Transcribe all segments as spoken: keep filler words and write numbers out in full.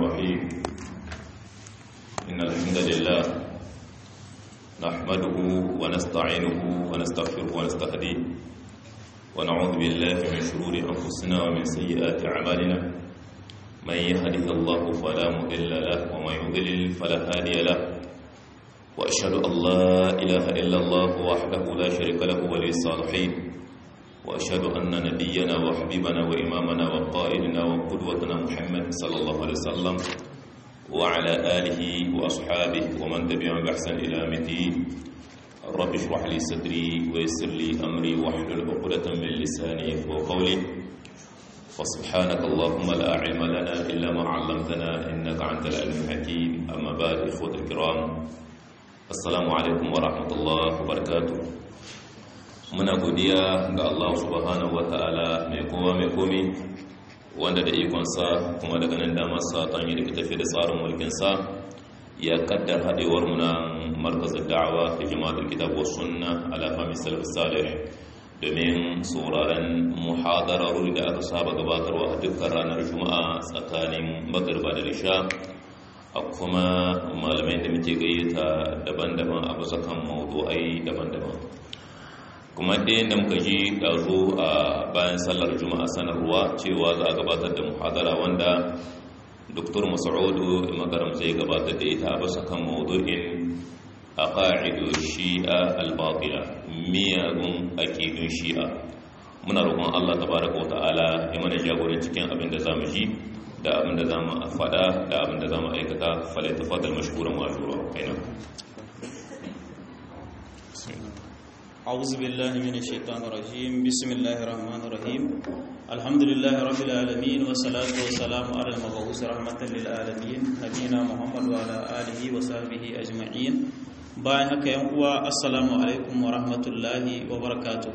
الرحيم إن الحمد لله نحمده ونستعينه ونستغفره ونستهديه ونعوذ بالله من شرور أنفسنا ومن سيئات أعمالنا من يهده الله فلا مضل له ومن يضلل فلا هادي له وأشهد أن لا إله إلا الله وحده لا شريك له ولي الصالحين وأشهد أن نبينا وحبيبنا وإمامنا وقائدنا وقدوتنا محمد صلى الله عليه وسلم وعلى آله وأصحابه ومن تبعهم بإحسان إلى يوم الدين رب اشرح لي صدري ويسر لي أمري واحلل عقدة من لساني يفقهوا قولي فسبحانك اللهم لا علم لنا إلا ما علمتنا إنك أنت العليم الحكيم أما بعد إخوة الكرام السلام عليكم ورحمة الله وبركاته muna godiya ga Allah subhanahu wataala mai kowa mai komi wanda da ikonsa kuma daga nan damarsa ta hanyar da tafi da tsarin mulkinsa ya kaddar haɗewar mu na markazin da'awa fi jama'atul kitab was sunna ala fahmi salaf salih domin sauraron muhadararru da aka saba gabatarwa a dukkan ranar juma'a tsakanin magriba da isha a kuma malamai da muke gayyata daban-daban a bisa kan mawdu'ai daban-daban kuma ɗaya da muka ji ɗazu a bayan sallar juma'a sanarwa cewa za a gabatar da muhadara wanda Doktor Mas'udu Magaram zai gabatar da ita a bisa kan mawdu'in aqaidu shi'a al-batila miyagun aqidun shi'a muna roƙon Allah tabaraka wa ta'ala ya mana jagoran cikin abin da zamu ji da abin da zamu faɗa da abin da zamu aikata falyatafaddal mashkuran wa ajura kaina أعوذ بالله من الشيطان الرجيم بسم الله الرحمن الرحيم الحمد لله رب العالمين والصلاة والسلام على المبعوث رحمة للعالمين نبينا محمد وعلى آله وصحبه أجمعين bayan haka yan uwa assalamu alaikum wa rahmatullahi wa barakatuh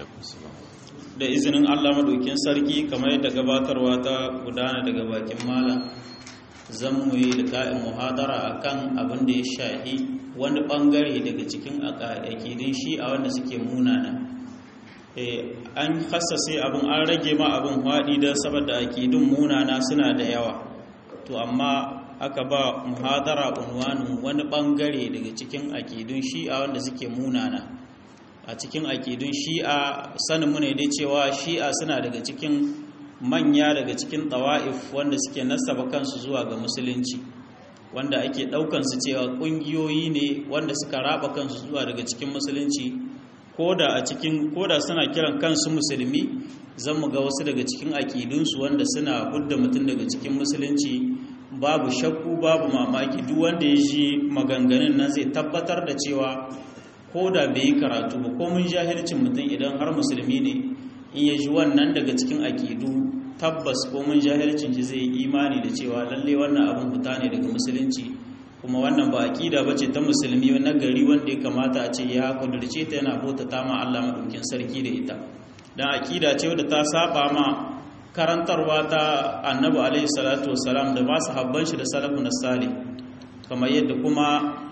da izinin Allah madaukin sarki kamar yadda gabatarwa ta gudana daga bakin malam zan mu yi liqa'in muhadara akan abin da ya shahi wani bangare daga cikin akidin shi'a wanda suke munana eh an hassase abin an rage ma abin hwadi dan saboda akidin munana suna da yawa to amma aka ba muhadara unwanin wani bangare daga cikin akidin shi'a wanda suke munana a cikin akidin shi'a sanin mu ne dai cewa shi'a suna daga cikin manya daga cikin tawa'if wanda suke nasaba kansu zuwa ga musulunci wanda ake daukan su cewa kungiyoyi ne wanda suka raba kansu zuwa daga cikin musulunci koda a cikin koda suna kiran kansu musulmi zan mu ga wasu daga cikin akidunsu wanda suna hudda mutum daga cikin musulunci babu shakku babu mamaki duk wanda ya ji maganganun nan zai tabbatar da cewa koda bai yi karatu ba ko mun jahilcin mutum idan har musulmi ne in ya ji wannan daga cikin akidu tabbas ko mun jahilcin shi zai imani da cewa lalle wannan abin fita ne daga musulunci kuma wannan ba akida bace ta musulmi na gari wanda ya kamata a ce ya kudurce ta yana bauta ta ma Allah madaukin sarki da ita dan akida ce wadda ta saba ma karantarwa ta Annabi alaihi salatu wassalam da ba su habban shi da salafun salih kamar yadda kuma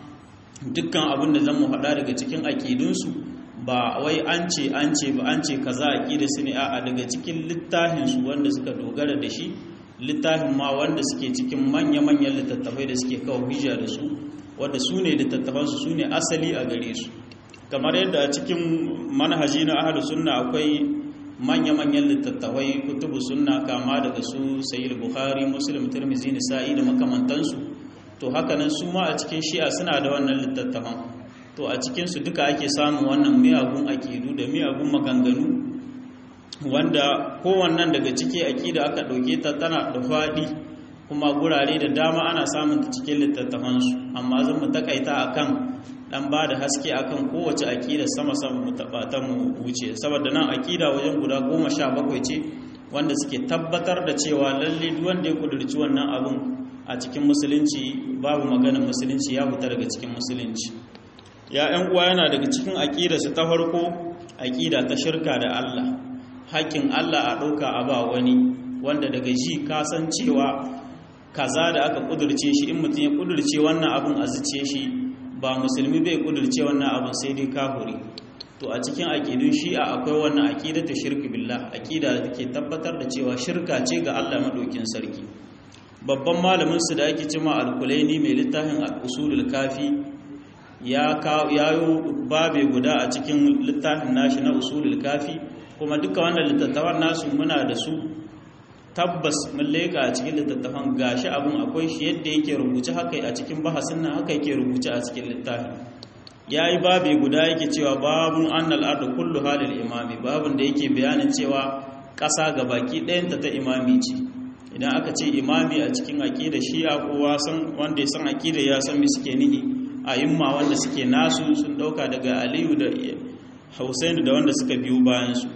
dukkan abin da zamu faɗa daga cikin akidunsu ba wai an ce an ce ba an ce kaza aqida su ne a daga cikin littafin su wanda suka dogara da shi littafin ma wanda suke cikin manya-manyan littattafai da suke kawo hujja da su wanda su ne littattafan su su ne asali a gare su kamar yadda a cikin manhaji na ahlus sunna akwai manya-manyan littattafai kutubu sunna kama daga su sayyid bukhari muslim tirmidhi nisa'i da makamantansu to haka nan su ma a cikin shi'a suna da wannan littattafan to a cikinsu duka ake samun wannan miyagun akidu da miyagun maganganu wanda kowannan daga ciki akida aka ɗauke ta tana da faɗi kuma gurare da dama ana samun ta cikin littattafansu amma zan mu takaita akan dan ba da haske akan kowace akida sama-sama mu tabbata mu wuce saboda nan akida wajen guda goma sha bakwai ce wanda suke tabbatar da cewa lalle duk wanda ya kudurci wannan abun a cikin musulunci babu maganar musulunci ya fita daga cikin musulunci ya ‘yan uwa yana daga cikin aƙidarsu ta farko aƙida ta shirka da Allah haƙƙin Allah a ɗauka a ba wani wanda daga ji kasancewa kaza da aka ƙudurce shi in mutum ya ƙudurce wannan abin a zuce shi ba musulmi bai ƙudurce wannan abin sai dai kafuri to a cikin aƙidun shi'a akwai wannan aƙida ta shirki billah aƙida da ke tabbatar da cewa shirka ce ga Allah maɗaukin sarki babban malamin su da ake cewa al-Kulaini mai littafin al-Usulul Kafi ya yayo babe guda a cikin littafin nashi na Usulul Kafi, kuma duka wannan littattafan nasu muna da su tabbas mun leka a cikin littattafan gashi abun akwai shi yadda yake rubuce haka a cikin bahasin nan haka yake rubuce a cikin littafin. Yayi babe guda yake cewa babun annal ardu kullu halil imami, babun da yake bayanin cewa ƙasa gabaki ɗayanta ta imami ce. Idan aka ce imami a cikin aqida shi'a kowa san wanda ya san aqida ya san me suke nihi, ayyuma wanda suke nasu sun dauka daga Aliyu da Husainu da wanda suka biyo bayan su.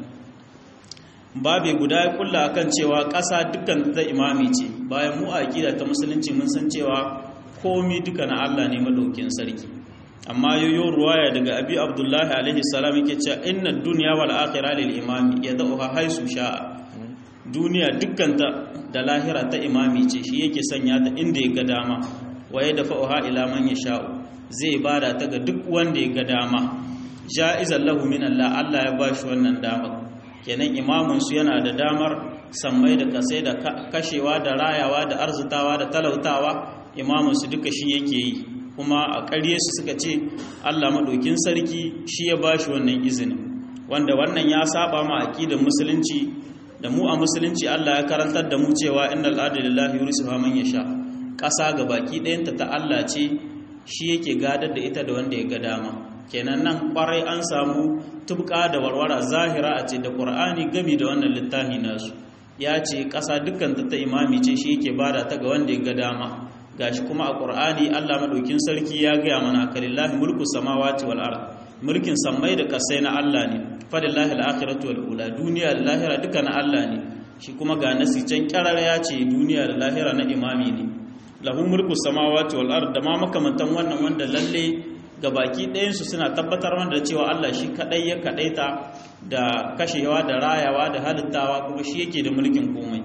Babe guda ya kulla akan cewa ƙasa dukkan ta imami ce, bayan mu aqida ta musulunci mun san cewa komai duka na Allah ne madaukin sarki. Amma yoyo ruwaya daga Abi Abdullah alaihi salam yake cewa inna dunya wal akhirah lil imami yad'uha haisu sha'a. Duniya dukkanta da lahira ta imami ce, shi yake sanya ta inda ya ga dama, waye da fa'uha ila man yasha'u, zai bada ta ga duk wanda ya ga dama. Ja'izan lahu min Allah, Allah ya bashi wannan damar. Kenan imamin su yana da damar sammai da kasai da kashewa da rayawa da arzutawa da talautawa, imamin su duka shi yake yi. Kuma a ƙarye su suka ce Allah madaukin sarki shi ya bashi wannan izinin, wanda wannan ya saba ma aqidar musulunci. Da mu a musulunci Allah ya karantar da mu cewa innal arda lillahi yurisuha man yasha, ƙasa ga baki ɗayanta ta Allah ce, shi yake gadar da ita da wanda ya ga dama. Kenan nan kwarai an samu tubka da warwara zahira a ce da Qur'ani gami da wannan littafi nasu. Ya ce ƙasa dukkan ta imami ce, shi yake bada ta ga wanda ya ga dama. Gashi kuma a Qur'ani Allah madaukin sarki ya ga mana kalillahi mulku samawati wal ard, mulkin sammai da kasai na Allah ne. Falillahi al-akhiratu wal ula, duniya da lahira duka na Allah ne. Shi kuma ga nasi can kirar ya ce duniya da lahira na imami ne. Lahu mulku samawati wal ard, da ma makamantan wannan wanda lalle ga baki ɗayan su suna tabbatar wanda cewa Allah shi kadai ya kadaita da kashewa da rayawa da halittawa, kuma shi yake da mulkin komai.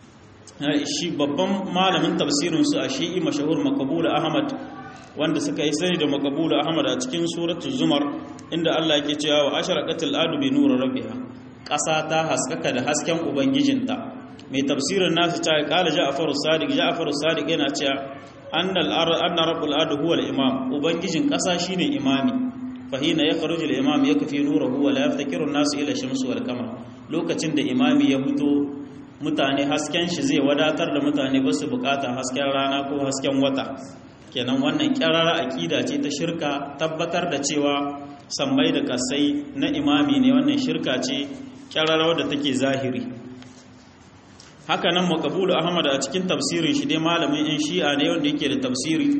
Shi babban malamin tafsirin su a shi'i mashahur Maqbul Ahmad, wanda suka yi sani da Maqbul Ahmad a cikin suratul Zumar, inda Allah yake cewa wa asharaqatil ardu bi nuri rabbiha, ƙasa ta haskaka da hasken ubangijinta. Mai tafsirin nasu ta kala Ja'far as-Sadiq, Ja'far as-Sadiq yana cewa annal ardu anna rabbul ardu huwa al-imam, ubangijin ƙasa shine imami. Fa hina yakhruju al-imam yakfi nuruhu wa la yaftakiru an-nasu ila shamsi wal qamar. Lokacin da imami ya fito, mutane hasken shi zai wadatar da mutane ba su bukata hasken rana ko hasken wata. Kenan wannan kirara aqida ce ta shirka, tabbatar da cewa sammai da kasai na imami ne, wannan shirka ce kirara da take zahiri. Haka nan Maqbul Ahmad a cikin tafsirin shi dai malamin in shi'a ne wanda yake da tafsiri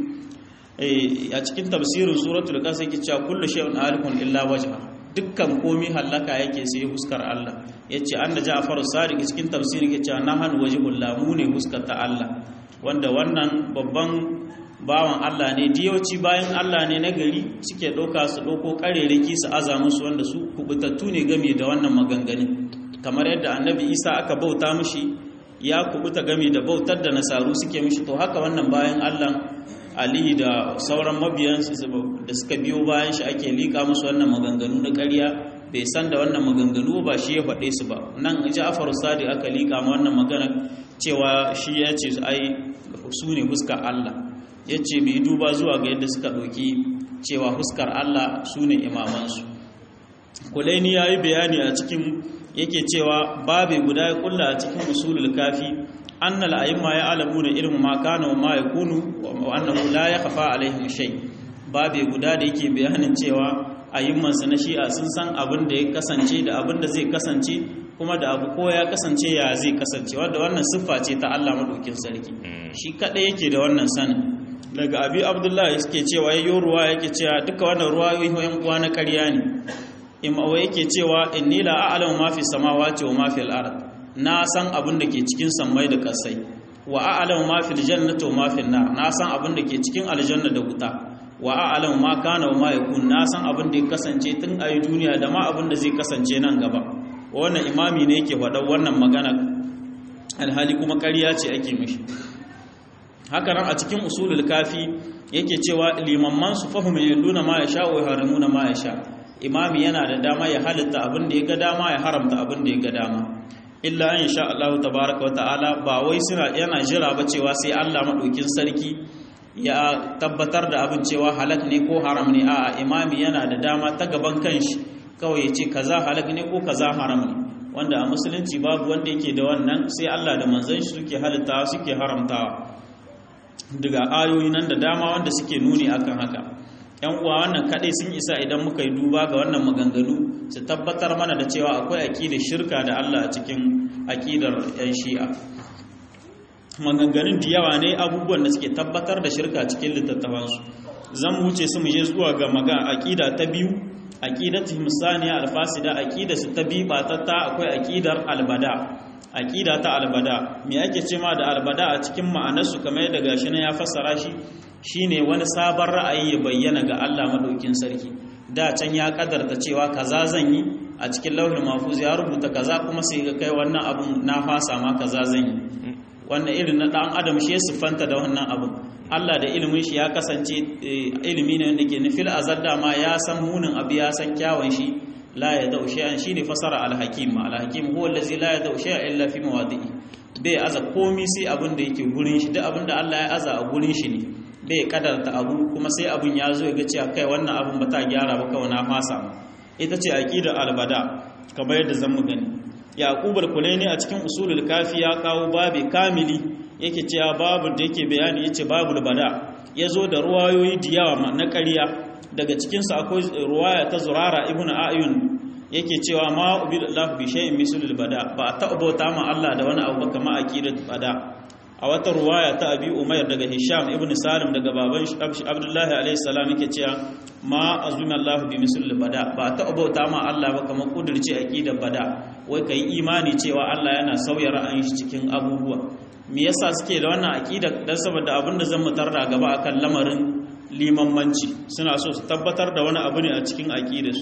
a cikin tafsirin suratul qasas yake cewa kullu shay'un halikun illa wajha, dukkan komi halaka yake sai huskar Allah. Yace anna Ja'far as-Sadiq cikin tafsirin yake cewa nahanu wajhul lamu ne huskar ta Allah, wanda wannan babban bawan Allah ne. Diyoci bayan Allah ne na gari suke ɗauka su ɗauko ƙarerake su aza musu, wanda su kubutattu ne game da wannan maganganun. Kamar yadda annabi Isa aka bauta mishi ya kubuta game da bautar da nasaru suke mishi, to haka wannan bayan Allah Ali da sauran mabiyansu da suka biyo bayan shi ake liƙa musu wannan maganganu na ƙarya, bai san da wannan maganganu ba shi ya faɗe su ba. Nan Ja'far as-Sadiq aka liƙa ma wannan magana cewa shi ya ce ai su ne huskar Allah. Ya ce bai duba zuwa ga yadda suka ɗauki cewa huskar Allah su ne imamansu. Kulaini ya yi bayani a cikin yake cewa babe guda ya kulla a cikin usulul kafi, annal a'imma ya alamu da ilmu ma kana wa ma yakunu wa annahu la yakhfa alaihim shay. Babe guda da yake bayanin cewa a'imman su na shi'a sun san abin da ya kasance da abin da zai kasance, kuma da abu ko ya kasance ya zai kasance, wanda wannan siffa ce ta Allah madaukin sarki, shi kadai yake da wannan sanin. Daga Abi Abdullahi yake cewa yayyo ruwa yake cewa duka wannan ruwayoyi yan uwa na ƙarya ne. Imawa yake cewa inni la a'lamu ma fi samawati wa ma fi al-ard, na san abin da ke cikin sammai da kasai. Wa a'lamu ma fi al-jannati wa ma fi an-nar, na san abin da ke cikin aljanna da wuta. Wa a'lamu ma kana wa ma yakun, na san abin da ya kasance tun a duniya da ma abin da zai kasance nan gaba. Wannan imami ne yake faɗa wannan magana, alhali kuma ƙarya ce ake mishi. Haka nan a cikin usulul kafi yake cewa limamman su fahimu yalluna ma yasha wa haramuna ma yasha. Imami yana da dama ya halitta abin da ya ga dama, ya haramta abin da ya ga dama. illa an sha Allah tabaaraka wa ta'ala ba wai suna yana jira ba cewa sai Allah madaukin sarki ya tabbatar da abin cewa halak ne ko haram ne. a'a imami yana da dama ta gaban kanshi kawai ya ce kaza halak ne ko kaza haram ne, wanda a musulunci babu wanda yake da wannan sai Allah da manzon shi suke halittawa suke haramtawa, daga ayoyi nan da dama wanda suke nuni akan haka. yan uwa wannan kadai sun isa idan muka yi duba ga wannan maganganu su tabbatar mana da cewa akwai aqidar shirka da Allah a cikin aqidar yan shi'a. Maganganun da yawa ne abubuwan da suke tabbatar da shirka cikin littattafansu. Zan wuce su mu je zuwa ga magana aqida ta biyu, aqidatu musaniya alfasida. aqida su ta biyu batatta akwai aqidar albada. aqida ta albada me ake cewa da albada a cikin ma'anarsu kamar yadda gashi nan ya fassara shi, shine wani sabon ra'ayi ya bayyana ga Allah madaukin sarki. Da can ya kadarta cewa kaza zan yi a cikin lauhin mahfuz ya rubuta kaza, kuma sai ga kai wannan abun na fasa ma kaza zan yi. Wannan irin na dan adam shi ya siffanta da wannan abun. Allah da ilimin shi ya kasance ilimi ne wanda ke nufil azal dama ya san munin abu ya san kyawun shi. La yadau shay'an shine fasara al-hakim. Al-hakim huwa allazi la yadau shay'an illa fi mawadi'i. Bai aza komai sai abin da yake gurin shi, duk abin da Allah ya aza a gurin shi ne. Bai kadarta abu kuma sai abun ya zo ya ga cewa kai wannan abun ba ta gyara ba kawai na fasa. Ita ce aqidar albada kamar yadda zan mu gani. Yaqub al-Kulaini a cikin usulul kafi ya kawo babi kamili yake cewa babu da yake bayani yace babul bada, yazo da ruwayoyi da yawa na ƙarya. Daga cikin su akwai ruwaya ta Zurara ibn Ayun yake cewa ma ubillahu bi shay'in mislul bada, ba ta abota ma Allah da wani abu kamar aqidat bada. A wata ruwaya ta Abi Umayr daga Hisham ibn Salim daga baban Abdullahi alayhi salam yake cewa ma azuna Allah bi mislul bada, ba ta abota ma Allah ba kamar kudurci aqidat bada, wai kai imani cewa Allah yana sauya ra'ayin shi cikin abubuwa. Me yasa suke da wannan aqida? Dan saboda abinda zan mutar da gaba akan lamarin limammanci, suna so su tabbatar da wani abu ne a cikin aqidarsu.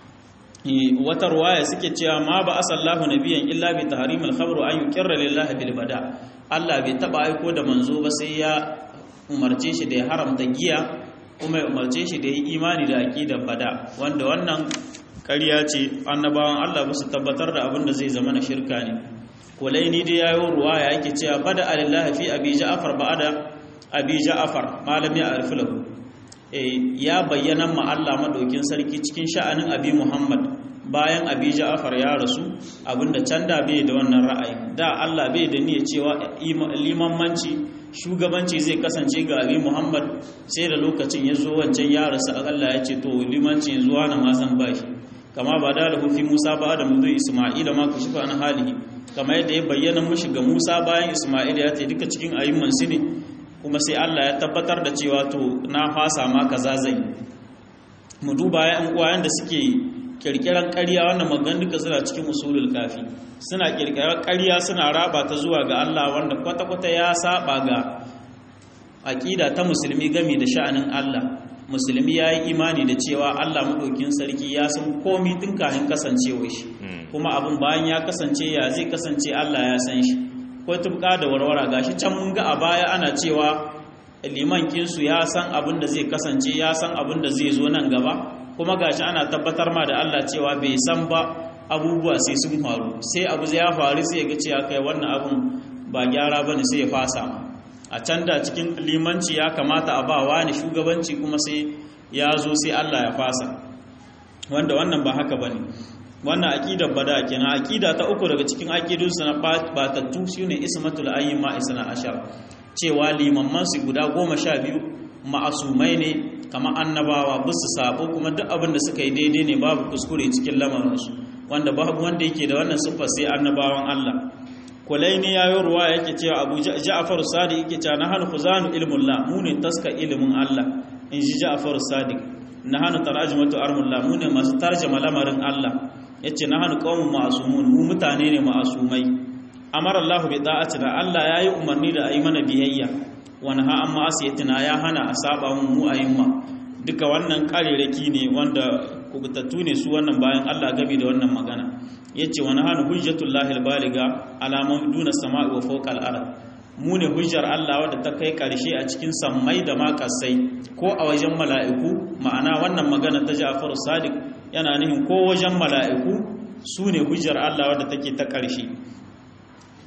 Wata ruwaya suke cewa ma ba asallahu nabiyan illa bi tahrimil khamr an yuqirra lillahi bil bada. Allah bai taba aiko da manzo ba sai ya umarce shi da ya haramta giya, kuma ya umarce shi da ya imani da aqidar bada, wanda wannan ƙarya ce. Annabawan Allah ba su tabbatar da abin da zai zama na shirka ne. Kulaini dai yayo ruwaya yake cewa bada alillahi fi abi ja'far ba'da abi ja'far malami a arfilahu. Ya bayyana ma Allah madaukin sarki cikin sha'anin abi Muhammad bayan abi Ja'far ya rasu, abinda can da bai da wannan ra'ayi. Da Allah bai da niyyar cewa limanmanci shugabanci zai kasance ga abi Muhammad, sai da lokacin ya zo wancan ya rasu Allah ya ce to limanci yanzu wani ma zan bashi. Kama ba da lahu fi Musa ba da mudu Isma'ila ma ku shifa an halihi, kama yadda ya bayyana mushi ga Musa bayan Isma'ila ya ce duka cikin ayyuman su ne, kuma sai Allah ya tabbatar da cewa to na fasa ma kaza zai. Mu duba yan uwayen da suke kirkiran ƙarya, wannan magan duka suna cikin usulul kafi. Suna kirkiran ƙarya suna raba ta zuwa ga Allah wanda kwata-kwata ya saba ga aqida ta musulmi game da sha'anin Allah. Musulmi ya yi imani da cewa Allah madaukin sarki ya san komai tun kafin kasancewar shi, kuma abin bayan ya kasance ya zai kasance Allah ya san shi. Ko tubka da warwara gashi can mun ga a baya ana cewa liman kinsu ya san abin da zai kasance, ya san abin da zai zo nan gaba, kuma gashi ana tabbatar ma da Allah cewa bai san ba abubuwa sai sun faru. Sai abu zai ya faru sai ya ga cewa kai wannan abin ba gyara bane sai ya fasa. A can da cikin limanci ya kamata a ba wani shugabanci, kuma sai ya zo sai Allah ya fasa, wanda wannan ba haka bane. Wannan aqidar bada kenan. Aqida ta uku daga cikin aqidun sana batattu shine ismatul ayyima isna ashar, cewa limamman su guda goma sha biyu ma'asumai ne kamar annabawa, bisu sabo, kuma duk abin da suka yi daidai ne, babu kuskure cikin lamarin su, wanda babu wanda yake da wannan siffar sai annabawan Allah. Kulaini yayo ruwa yake cewa Abu Ja'far Sadiq yake cewa nahanu khuzanu ilmullah, mu ne taska ilimin Allah. In ji Ja'far Sadiq, nahanu tarjumatu armullah, mu ne masu tarjuma lamarin Allah. Yace nahanu qaumun ma'sumun, mu mutane ne ma'asumai. Amara Allah bi da'atina, Allah yayi umarni da ayi mana biyayya, wa naha amma asiyatina, ya hana a saba mu ayyuma. Duka wannan kareraki ne wanda kubutattu ne su wannan bayan Allah gabi da wannan magana. Yace wa nahanu hujjatullahi albaliga ala man duna samai wa fawqa al-ard, mu ne hujjar Allah wadda ta kai karshe a cikin sammai da ma kasai, ko a wajen mala'iku. Ma'ana wannan magana ta Ja'far Sadiq yana nufin ko wajen mala'iku su ne hujjar Allah wadda take ta karshe.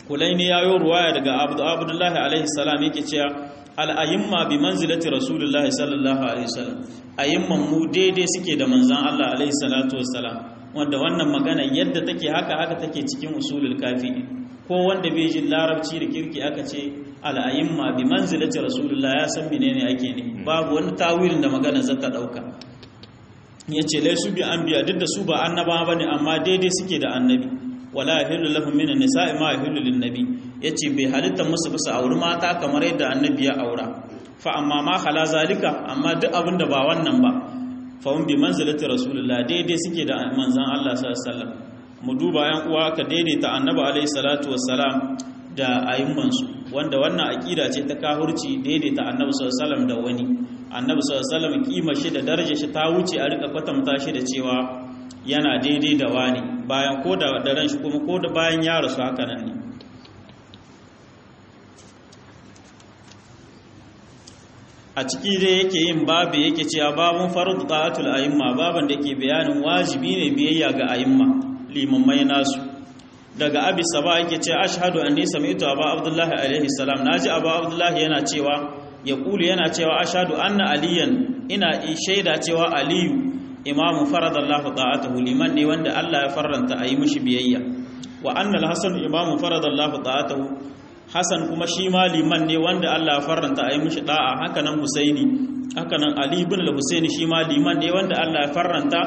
kulaini yayo ruwaya daga abdu abdullahi alaihi salam yake cewa al-ayyimma bi manzilati rasulullahi sallallahu alaihi wasallam ayyimman mu daidai suke da manzon Allah alaihi salatu wassalam wanda wannan magana yadda take haka haka take cikin usulul kafi ko wanda bai ji larabci da kirki aka ce al-ayyimma bi manzilati rasulullahi ya san menene ake ne babu wani tawilin da magana zata dauka yace laisu bi anbiya duk da su ba annaba bane amma daidai suke da annabi wala yahillu lahum min an-nisa'i ma yahillu lin-nabi yace bai halitta musu bisa auri mata kamar yadda annabi ya aura fa amma ma khala zalika amma duk abinda ba wannan ba fa hum bi manzilati rasulullah daidai suke da manzon Allah sallallahu alaihi wasallam mu duba yan uwa ka daidaita annabi alaihi salatu wassalam da ayyuman su wanda wannan akida ce ta kahurci daidaita annabi sallallahu alaihi wasallam da wani annabi sallallahu alaihi wasallam kima shi da darajar shi ta wuce a rika kwatanta shi da cewa yana daidai da wani bayan ko da daren shi kuma ko da bayan ya rasu haka nan ne a ciki dai yake yin babu yake cewa babun fardu ta'atul a'imma baban da yake bayanin wajibi ne biyayya ga a'imma limammai nasu daga abi saba yake cewa ashhadu anni sami'tu aba abdullahi alaihi salam naji aba abdullahi yana cewa ya kulu yana cewa ashhadu anna aliyan ina shaida cewa aliyu imamu faradallahu ta'atuhu liman ne wanda Allah ya farranta ayi mishi biyayya wa anna al-hasan imamu faradallahu ta'atuhu hasan kuma shi ma liman ne wanda Allah ya farranta ayi mishi da'a haka nan husaini haka nan ali ibn al-husaini shi ma liman ne wanda Allah ya farranta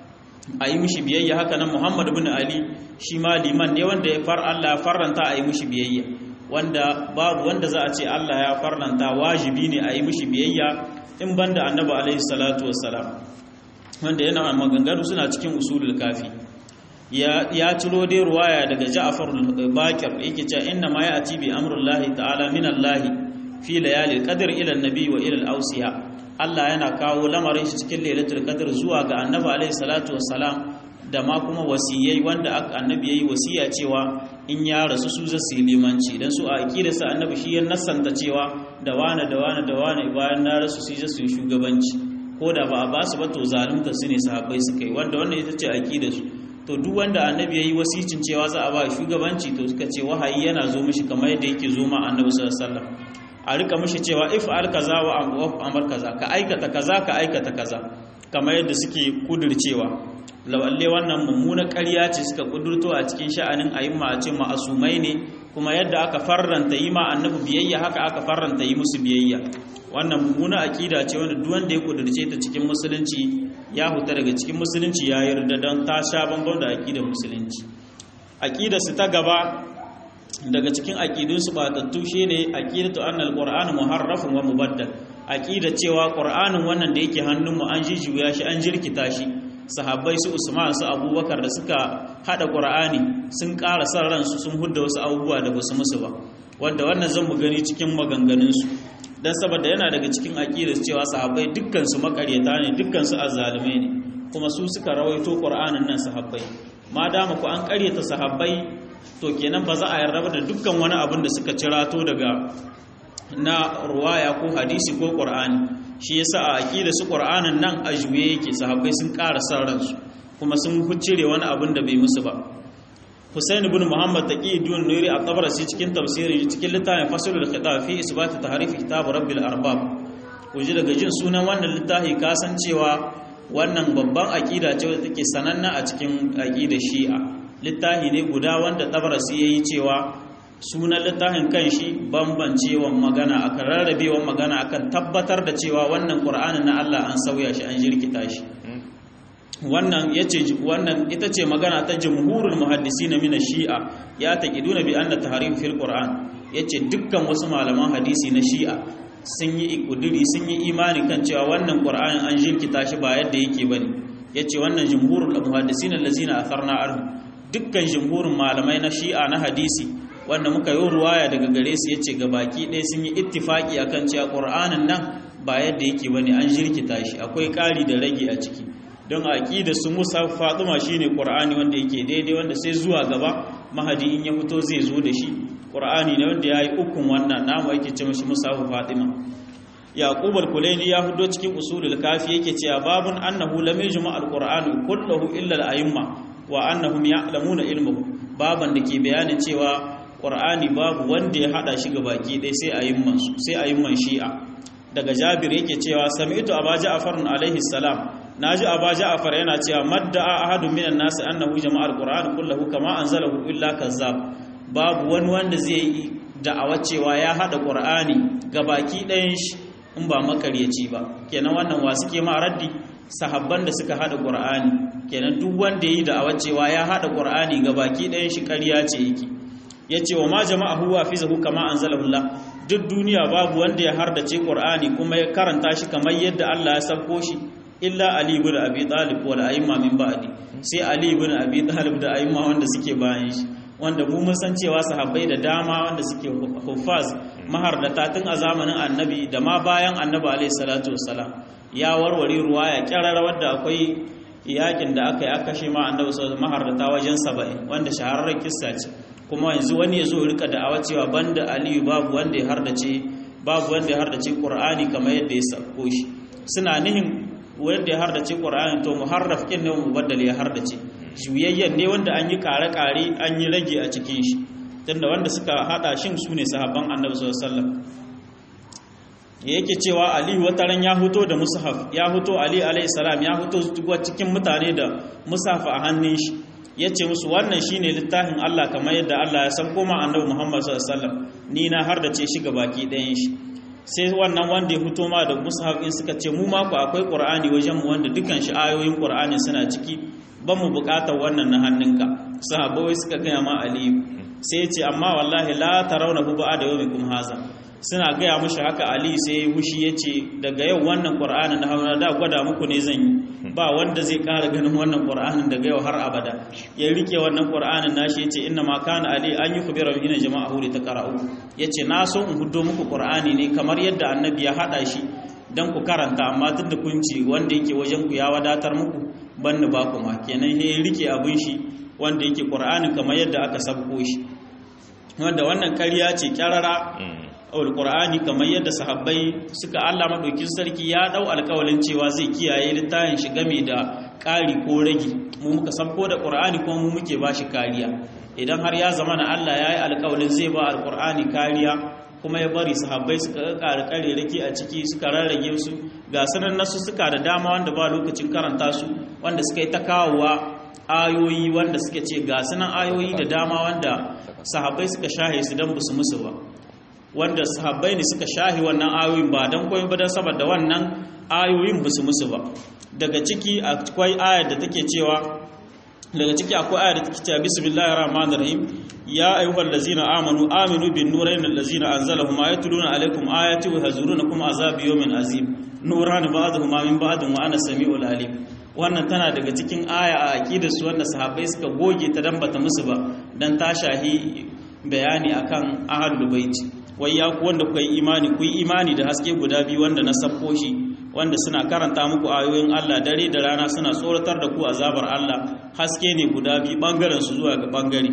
ayi mishi biyayya haka nan muhammad ibn ali shi ma liman ne wanda ya far Allah ya farranta ayi mishi biyayya wanda babu wanda za a ce Allah ya farranta wajibi ne ayi mishi biyayya in banda annabi alaihi salatu wassalam wanda yana maganganu suna cikin usulul kafi ya ya ciro dai ruwaya daga Ja'far al-Baqir yake cewa inna ma ya'ti bi amrullahi ta'ala min Allah fi layalil qadr ila an-nabi wa ila al-awsiya Allah yana kawo lamarin shi cikin lailatul qadr zuwa ga annabi alaihi salatu wassalam da ma kuma wasiyai wanda annabi yayi wasiya cewa in ya rasu su zasu limanci dan su a aqidarsa annabi shi ya nassanta cewa da wani da wani da wani bayan na rasu su zasu shugabanci ko da ba a ba su ba to zalunta su ne sahabbai su kai wanda wannan ita ce aqidar su to duk wanda annabi yayi wasicin cewa za a ba shugabanci to suka ce wahayi yana zo mishi kamar yadda yake zo ma annabi sallallahu alaihi wasallam a rika mishi cewa if al kaza wa amr kaza ka aikata kaza ka aikata kaza kamar yadda suke kudircewa lawalle wannan mummuna ƙarya ce suka kudurto a cikin sha'anin ayyuma a ce ma'asumai ne kuma yadda aka farranta yi ma annabi biyayya haka aka farranta yi musu biyayya wannan mummuna akida ce wanda duk wanda ya kudurce ta cikin musulunci ya huta daga cikin musulunci ya yarda don ta sha bambam da akidar musulunci akidar su ta gaba daga cikin akidun su batattu shine aqidatu annal qur'anu muharrafun wa mubaddal aqida cewa qur'anin wannan da yake hannun mu an jijuya shi an jirkita shi sahabbai su Usman su Abubakar da suka hada qur'ani sun ƙara san ransu sun hudda wasu abubuwa da basu musu ba wanda wannan zan mu gani cikin maganganun su dan saboda yana daga cikin aqidar cewa sahabbai dukkan su makaryata ne dukkan su azzalimai ne kuma su suka rawaito qur'anin nan sahabbai ma dama ku an karyata sahabbai to kenan ba za a yarda da dukkan wani abin da suka cirato daga na ruwaya ko hadisi ko qur'ani shi yasa a aqida su qur'anin nan a juye yake sahabbai sun ƙara san ransu kuma sun huccire wani abin da bai musu ba Husain ibn Muhammad Taqiyuddin Nuri at-Tabarasi cikin tafsirin cikin littafin Faslul Khitab fi isbat tahrif kitab Rabbil Arbab waje daga jin sunan wannan littafi kasancewa wannan babban aqida ce wadda take sananna a cikin aqidar Shi'a littafi ne guda wanda Tabarasi yayi cewa sunan littafin kanshi bambancewan magana akan rarrabewan magana akan tabbatar da cewa wannan Qur'anin na Allah an sauya shi an jirkita shi wannan yace wannan ita ce magana ta jumhurul muhaddisin min ash-shi'a ya taqiduna bi anna tahrif fil Qur'an yace dukkan wasu malaman hadisi na Shi'a sun yi kuduri sun yi imani kan cewa wannan Qur'anin an jirkita shi ba yadda yake bane yace wannan jumhurul muhaddisin allazina atharna anhu dukkan jumhurin malamai na Shi'a na hadisi wanda muka yi ruwaya daga gare su yace gabaki ɗaya sun yi ittifaki akan cewa Qur'anin nan ba yadda yake bane an jirkita shi akwai ƙari da rage a ciki don aqida su Musa Fatima shine Qur'ani wanda yake daidai wanda sai zuwa gaba mahadi in ya fito zai zo da shi Qur'ani ne wanda yayi ukun wannan namu yake ce mishi Musa Fatima Yaqub al-Kulaini ya hudo cikin usulul kafi yake cewa babun annahu lam yajma al-Qur'anu kulluhu illa al-a'imma wa annahum ya'lamuna ilmuhu baban da ke bayanin cewa Qur'ani babu wanda ya hada shi gabaki dai sai ayimman su sai ayimman Shi'a daga Jabir yake cewa sami'tu Aba Ja'far alaihi salam naji Aba Ja'far yana cewa madda ahadun minan nas annahu jama'al Qur'an kullahu kama anzalahu illa kazzab babu wani wanda zai yi da'awa cewa ya hada Qur'ani gabaki ɗayan shi in ba makaryaci ba kenan wannan wa suke ma raddi sahabban da suka hada Qur'ani kenan duk wanda yi da'awa cewa ya hada Qur'ani gabaki ɗayan shi ƙarya ce yake yace wa ma jama'ahu wa fizahu kama anzalahu Allah duk duniya babu wanda ya hardace Qur'ani kuma ya karanta shi kamar yadda Allah ya sauko shi illa Ali ibn Abi Talib wal a'imma min ba'di sai Ali ibn Abi Talib da a'imma wanda suke bayan shi wanda mu mun san cewa sahabbai da dama wanda suke huffaz mahardata tun a zamanin annabi da ma bayan annabi alaihi salatu wassalam ya warware ruwaya kyarara wadda akwai yakin da aka yi aka kashe ma annabi sallallahu mahardata wajen saba'in wanda shahararren kissa ce kuma yanzu wani yazo rika da'awa cewa banda aliyu babu wanda ya hardace babu wanda ya hardace qur'ani kamar yadda ya sako shi suna nihin wanda ya hardace qur'ani to muharraf kin ne mubaddal ya hardace juyayyen ne wanda an yi kare-kare an yi rage a cikin shi tunda wanda suka hada shin su ne sahabban annabi sallallahu alaihi wasallam yake cewa ali wataran ya huto da mushaf ya huto ali alaihi salam ya huto cikin mutane da mushaf a hannun shi yace musu wannan shine littafin Allah kamar yadda Allah ya san koma annabi Muhammad sallallahu alaihi wasallam ni na har da ce shi gabaki ɗayan shi sai wannan wanda ya huto ma da mushaf in suka ce mu ma ku akwai qur'ani wajen mu wanda dukan shi ayoyin qur'ani suna ciki ban mu bukatar wannan na hannunka sahabbai suka gaya ma ali sai ya ce amma wallahi la tarawnahu ba'da yawmikum haza suna gaya mushi haka ali sai hushi ya ce daga yau wannan qur'anin na hauna da gwada muku ne zan yi ba wanda zai ƙara ganin wannan qur'anin daga yau har abada ya rike wannan qur'anin nashi ya ce inna ma kana ali an yi kubira min jama'ahu li taqra'u ya ce na so in huddo muku qur'ani ne kamar yadda annabi ya hada shi dan ku karanta amma tunda kun ce wanda yake wajen ku ya wadatar muku banni ba kuma kenan ya rike abin shi wanda yake qur'anin kamar yadda aka sabko shi wanda wannan ƙarya ce kyarara alqur'ani kamar yadda sahabbai suka Allah madaukin sarki ya dau alƙawalin cewa zai kiyaye littafin shi game da ƙari ko rage mu muka sabko da qur'ani kuma mu muke bashi kariya idan har ya zama na Allah yayi alƙawalin zai ba alqur'ani kariya kuma ya bari sahabbai suka ƙara ƙare rake a ciki suka rarrage su ga sanan nasu suka da dama wanda ba lokacin karanta su wanda suka yi ta kawowa ayoyi wanda suke ce ga sanan ayoyi da dama wanda sahabbai suka shahe su dan busu musu ba wanda sahabbai ne suka shahi wannan ayoyin ba dan koyi ba dan saboda wannan ayoyin busu musu ba daga ciki akwai ayar da take cewa daga ciki akwai ayar da take cewa bismillahir rahmanir rahim ya ayyuhal ladzina amanu aminu bin nurayn allazina anzalahuma yatluna alaykum ayati wa yahzurunakum azab yawmin azim nuran ba'dhuma min ba'din wa ana samiul alim wannan tana daga cikin aya a aqidar su wanda sahabbai suka goge ta dan bata musu ba dan ta shahi bayani akan ahlul bait wai ya ku wanda kuka yi imani ku yi imani da haske guda biyu wanda na sabko shi wanda suna karanta muku ayoyin Allah dare da rana suna tsoratar da ku azabar Allah haske ne guda biyu bangaren su zuwa ga bangare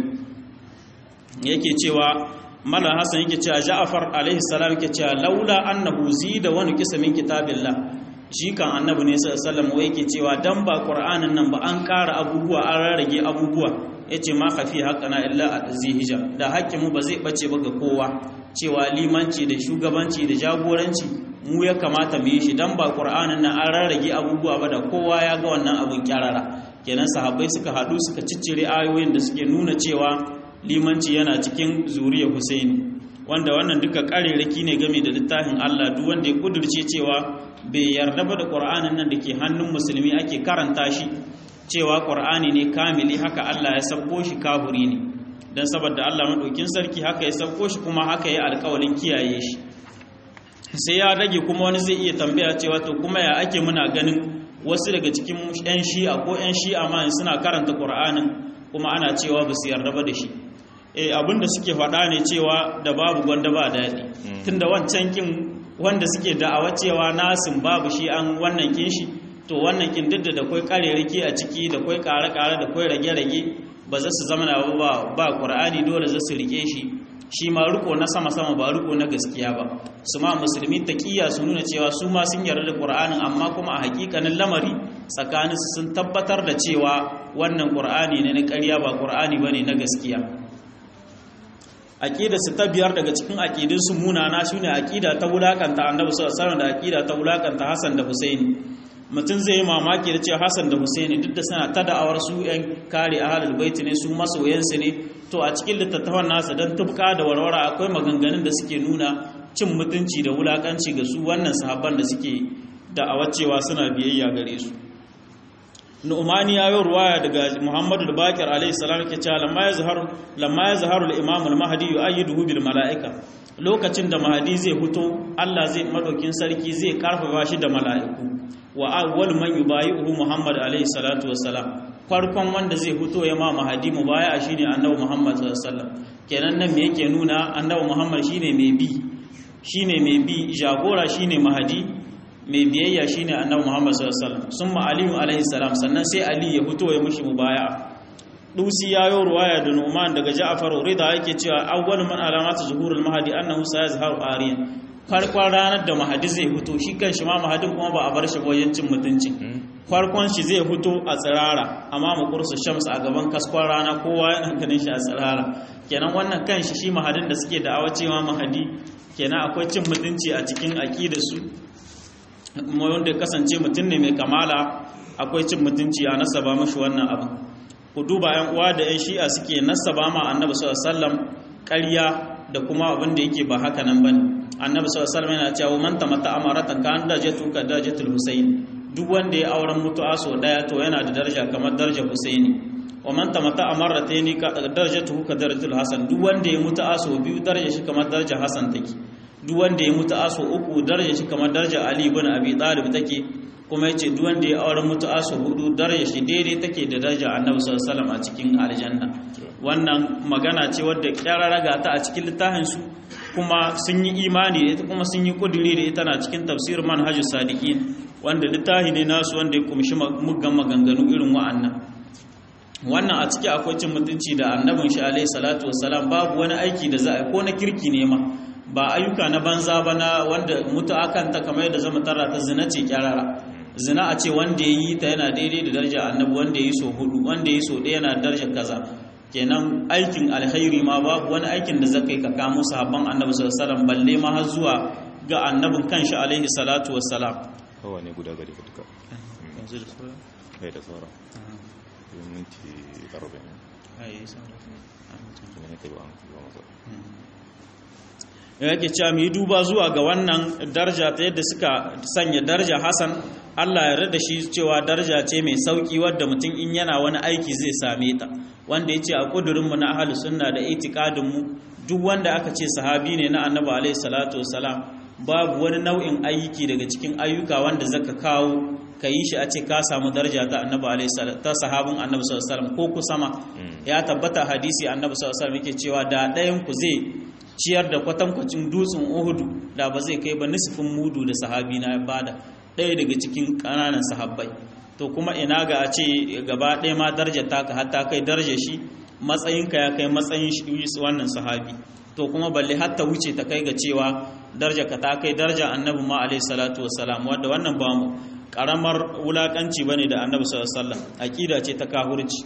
yake cewa Mala Hassan yake cewa Ja'far alaihi salam yake cewa laula annahu zida wa nuqisa min kitabillah shi kan annabi ne sallallahu alaihi wasallam yake cewa dan ba Qur'anin nan ba an ƙara abubuwa an rarrage abubuwa yace ma khafi haqqana illa azihija da hakkin mu ba zai bace ba ga kowa cewa limanci da shugabanci da jagoranci mu ya kamata mu yi shi dan ba Qur'anin nan an rarrage abubuwa ba da kowa ya ga wannan abun kyarara kenan sahabbai suka hadu suka ciccire ayoyin da suke nuna cewa limanci yana cikin zuriyar Husaini wanda wannan duka kareraki ne game da littafin Allah duk wanda ya kudurce cewa bai yarda ba da Qur'anin nan dake hannun musulmi ake karanta shi cewa Qur'ani ne kamili haka Allah ya sabko shi kafiri ne dan saboda Allah madaukin sarki haka ya sabko shi kuma haka ya alƙawarin kiyaye shi sai ya rage kuma wani zai iya tambaya cewa to kuma ya ake muna ganin wasu daga cikin ƴan shi'a ko ƴan shi'a ma suna karanta Qur'anin kuma ana cewa ba su yarda ba da shi eh abinda suke faɗa ne cewa da babu gwanda ba daɗi tunda wancan kin wanda suke da'awa cewa nasin babu shi an wannan kin shi to wannan kin duk da akwai karerake a ciki da akwai ƙare-ƙare da akwai rage-rage ba za su zama ba ba Qur'ani dole za su rike shi shi ma riko na sama-sama ba riko na gaskiya ba su ma musulmi taqiyya su nuna cewa su ma sun yarda da Qur'anin amma kuma a hakikanin lamari tsakanin su sun tabbatar da cewa wannan Qur'ani ne na ƙarya ba Qur'ani bane na gaskiya aqida su ta biyar daga cikin aqidun su munana shine aqida ta wulakanta annabi sallallahu alaihi wasallam da aqida ta wulakanta Hassan da Husaini mutum zai yi mamaki da cewa Hassan da Husaini duk da suna ta da'awar su yan kare ahlul bait ne su masoyansu ne to a cikin littattafan nasa dan tubka da warwara akwai maganganun da suke nuna cin mutunci da wulakanci ga su wannan sahabban da suke da'awar cewa suna biyayya gare su. Nu'mani ya yi ruwaya daga Muhammadu al-Baqir alayhi salam ke cewa lamma yazharu lamma yazharu al-imam al-mahdi yu'ayyiduhu bil mala'ika lokacin da mahdi zai fito Allah zai madaukin sarki zai karfafa shi da mala'iku wa awwal man yubayi'uhu Muhammad alayhi salatu wassalam farkon wanda zai fito ya ma mahdi mubaya'a shine annabi Muhammad sallallahu alaihi wasallam kenan nan me yake nuna annabi Muhammad shine mai bi shine mai bi jagora shine mahdi mai biyayya shine annabi Muhammad sallallahu alaihi wasallam summa Ali alaihi salam sannan sai Ali ya fito ya mushi mubaya'a dusi yayo ruwaya da Nu'man daga Ja'far rida yake cewa awwal man alamatu zuhurul mahdi annahu sayazharu ariyan farkon ranar da mahdi zai fito shi kanshi ma mahadin kuma ba a bar shi wajen cin mutunci farkon shi zai fito a tsirara amma mu kursu shams a gaban kaskon rana kowa yana ganin shi a tsirara kenan wannan kanshi shi mahadin da suke da'awa cewa mahdi kenan akwai cin mutunci a cikin aqidar su kuma wanda kasance mutum ne mai kamala akwai cin mutunci a nasaba mashi wannan abu ku duba yan uwa da yan shi'a suke nasaba ma annabi sallallahu alaihi wasallam ƙarya da kuma abin da yake ba haka nan bane annabi sallallahu alaihi wasallam yana cewa man tamata amaratan kan dajatu ka dajatul husayn duk wanda ya auren mutu'a so daya to yana da daraja kamar darajar husaini wa man tamata amarataini ka darajatu ka darajatul hasan duk wanda ya mutu'a so biyu darajar shi kamar darajar hasan take duk wanda ya mutu aso uku daraja shi kamar daraja Ali ibn Abi Talib take kuma yace duk wanda ya aure mutu aso hudu daraja shi daidai take da daraja Annabi sallallahu alaihi wasallam a cikin aljanna wannan magana ce wadda kyararraga ta a cikin littafin su kuma sun yi imani da ita kuma sun yi kudiri da ita na cikin tafsir manhajus sadiqin wanda littafi ne nasu wanda ya kumshi muggan maganganu irin wa'annan wannan a ciki akwai cin mutunci da annabin shi alaihi salatu wassalam babu wani aiki da za a ko na kirki ne ma ba ayyuka na banza ba na wanda mutu akan ta kamar yadda zama tara ta zina ce kyarara zina a ce wanda ya yi ta yana daidai da daraja annabi wanda ya yi so hudu wanda ya yi so ɗaya yana darajar kaza kenan aikin alkhairi ma babu wani aikin da zaka yi ka kamo sahabban annabi sallallahu alaihi wasallam balle ma har zuwa ga annabin kanshi alaihi salatu wassalam kowa ne guda gari ka duka yanzu da sauran kai da sauran minti arba'in ai sauran ne kai ba an ba masa yake cewa mu yi duba zuwa ga wannan daraja ta yadda suka sanya daraja Hassan Allah ya rada shi cewa daraja ce mai sauki wadda mutum in yana wani aiki zai same ta wanda yace a kudurin mu na ahlus sunna da itikadin mu duk wanda aka ce sahabi ne na Annabi alaihi salatu wasalam babu wani nau'in aiki daga cikin ayyuka wanda zaka kawo ka yi shi a ce ka samu daraja ta Annabi alaihi salatu ta sahabin Annabi sallallahu alaihi wasallam ko kusama ya tabbata hadisi Annabi sallallahu alaihi wasallam yake cewa da ɗayan ku zai ciyar da kwatankwacin dutsen Uhudu da ba zai kai ba nisfin mudu da sahabi na bada ɗaya daga cikin ƙananan sahabbai to kuma ina ga a ce gaba ɗaya ma darajar taka hatta kai darajar shi matsayinka ya kai matsayin shi wannan sahabi to kuma balle har ta wuce ta kai ga cewa darajar ka ta kai darajar annabi ma alaihi salatu wassalam wanda wannan ba mu karamar wulakanci bane da annabi sallallahu alaihi wasallam aqida ce ta kafirci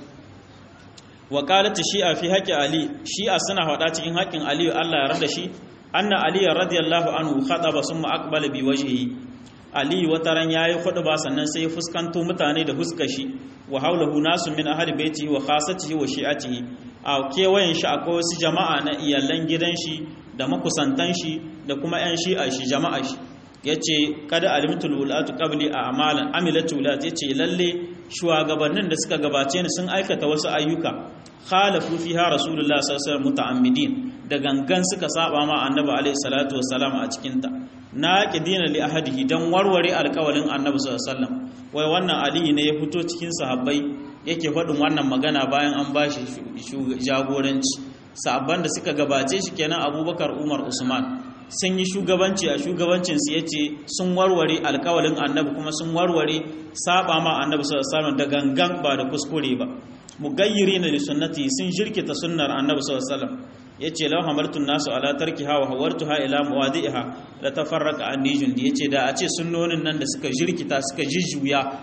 wa qalat shi'a fi haqqi ali shi'a suna faɗa cikin haƙƙin ali Allah ya rada shi anna ali radiyallahu anhu khataba summa aqbala bi wajhihi ali wataran yayi khutba sannan sai ya fuskanto mutane da huskar shi wa haulahu nasu min ahli baitihi wa khassatihi wa shi'atihi a kewayen shi akwai wasu jama'a na iyalan gidan shi da makusantan shi da kuma ƴan shi'a shi jama'a shi yace kada alimtul ulatu qabli a amalan amilatu ulat yace lalle shugabannin da suka gabace ni sun aikata wasu ayyuka khalafu fiha rasulullah sallallahu alaihi wasallam muta'ammidin da gangan suka saba ma annabi alaihi salatu wassalam a cikin ta na qidina li ahadihi dan warware alƙawalin annabi sallallahu alaihi wasallam wai wannan ali ne ya fito cikin sahabbai yake faɗin wannan magana bayan an bashi jagoranci sahabban da suka gabace shi kenan abubakar umar usman sun yi shugabanci a shugabancinsu ya ce sun warware alkawalin annabi kuma sun warware saba ma annabi sallallahu da gangan ba da kuskure ba mugayyiri na da sunnati sun jirkita sunnar annabi sallallahu ya ce lau hamartun nasu ala tarkiha wa hawartuha ila mawadi'iha la tafarraqa anni jundi ya ce da a ce sunnonin nan da suka jirkita suka jijjuya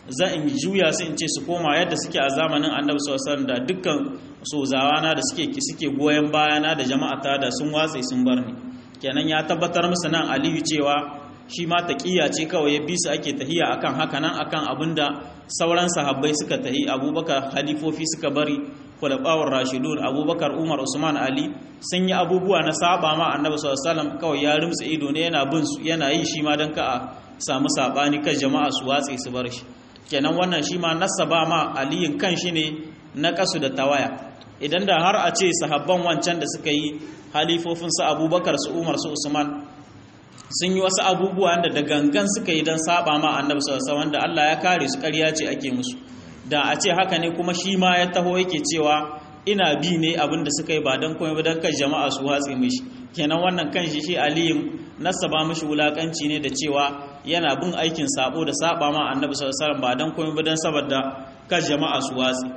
za in juya su in ce su koma yadda suke a zamanin annabi sallallahu alaihi wasallam da dukkan sozawana da suke suke goyen bayana da jama'ata da sun watse sun bar ni. Kenan ya tabbatar musu nan Aliyu cewa shi ma taqiya ce kawai ya bi su ake tahiya akan haka nan akan abinda sauran sahabbai suka tahi. Abubakar halifofi suka bari, khulafa'ur rashidun Abubakar, Umar, Usman, Ali sun yi abubuwa na saba ma annabi sallallahu alaihi wasallam, kawai ya rumtsa ido ne yana bin su yana yi shi ma dan ka a samu sabani kan jama'a su watse su bar shi. Kenan wannan shi ma nasaba ma aliyin kan shi ne na kasu da tawaya. Idan da har a ce sahabban wancan da suka yi halifofin su Abubakar, su Umar, su Usman sun yi wasu abubuwa da da gangan suka yi don saba ma annabi sallallahu alaihi wasallam, da Allah ya kare su, ƙarya ce ake musu. Da a ce haka ne kuma shi ma ya taho yake cewa ina bi ne abin da suka yi ba don komai ba don kan jama'a su watse mishi. Kenan wannan kan shi shi aliyin nasaba mishi wulakanci ne da cewa yana bin aikin sabo da saba ma annabi sallallahu alaihi wasallam ba don komai ba don saboda kan jama'a su watse.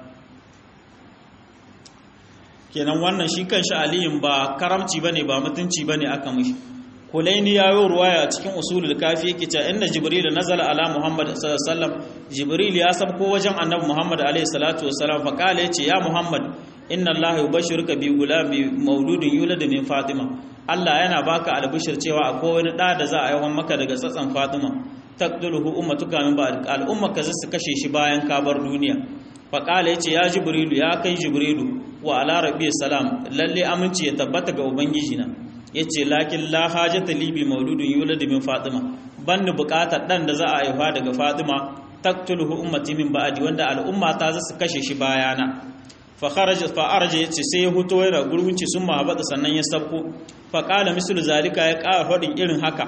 Kenan wannan shi kan shi aliyin ba karamci bane ba mutunci bane aka mishi. Kulaini ya yi ruwaya cikin usulul kafi yake cewa inna jibril nazala ala muhammad sallallahu alaihi wasallam, jibril ya sabko wajen annabi muhammad alaihi salatu wasallam fa kala yace ya muhammad inna allaha yubashshiruka bi gulami mauludin yulad min fatima, Allah yana baka albishir cewa akwai wani da da za a yi maka daga tsatsan fatima, taqtuluhu ummatuka min ba'd, al'ummaka zasu kashe shi bayan ka bar duniya. fa kala yace ya jibril ya kai jibrilu wa ala rabbi salam, lalle aminci ya tabbata ga ubangijina. Yace lakin la hajata li bi mauludun yulad min fatima, ban bukatar dan da za a haifa daga fatima, taqtuluhu ummati min ba'di, wanda al'umma ta za su kashe shi bayana. fa kharaja fa arja yace sai ya huto yana gurgunci sun mahabata sannan ya sabko. fa qala mislu zalika, ya ƙara fadin irin haka,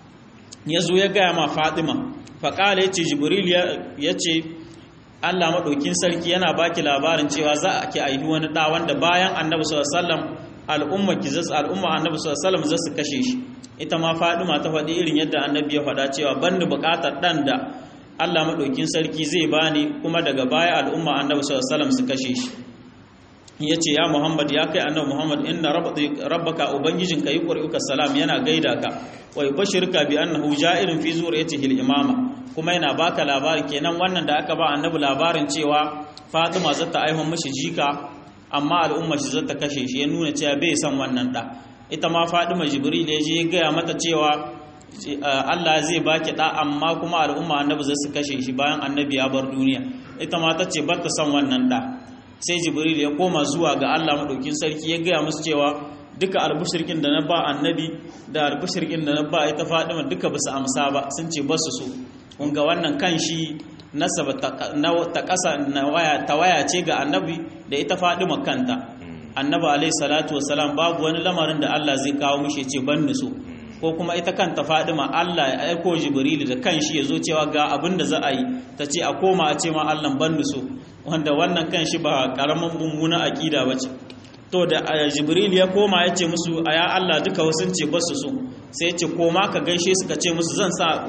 yazo ya gaya ma fatima. fa qala yace jibril yace Allah madaukin sarki yana baki labarin cewa za a ki aihi wani da wanda bayan annabi sallallahu alaihi wasallam al'umma ki zasu al'umma annabi sallallahu alaihi wasallam zasu kashe shi. Ita ma Fadima ta faɗi irin yadda annabi ya faɗa cewa banni buƙatar dan da Allah madaukin sarki zai bani kuma daga baya al'umma annabi sallallahu alaihi wasallam su kashe shi. Yace ya Muhammad, ya kai annabi Muhammad, inna rabbaka ubangijinka yuqri'uka salam, yana gaida ka, wa yubashshiruka bi annahu ja'irun fi zuriyatihi al-imama, kuma yana baka labari. Kenan wannan da aka ba annabi labarin cewa Fatima zata aihu mishi jika amma al'umma shi zata kashe shi, ya nuna cewa bai san wannan da. Ita ma Fatima Jibril ya je ya gaya mata cewa Allah zai baki da amma kuma al'umma annabi zai su kashe shi bayan annabi ya bar duniya. Ita ma ta ce ba ta san wannan da. Sai Jibril ya koma zuwa ga Allah madaukin sarki ya gaya musu cewa duka albushirkin da na ba annabi da albushirkin da na ba ita Fatima duka ba su amsa ba, sun ce ba su so. Kun ga wannan kan shi nasaba ta kasa na waya ta waya ce ga annabi da ita Fatima kanta. Annabi alaihi salatu wassalam babu wani lamarin da Allah zai kawo mishi ce ban ni so, ko kuma ita kanta Fatima Allah ya aiko Jibril da kanshi yazo cewa ga abin da za a yi, ta ce a koma a ce ma Allah ban ni so, wanda wannan kanshi ba karaman mummuna akida bace. To da Jibril ya koma ya ce musu aya Allah duka wasun ce ba su so, sai ya ce koma ka gaishe su ka ce musu zan sa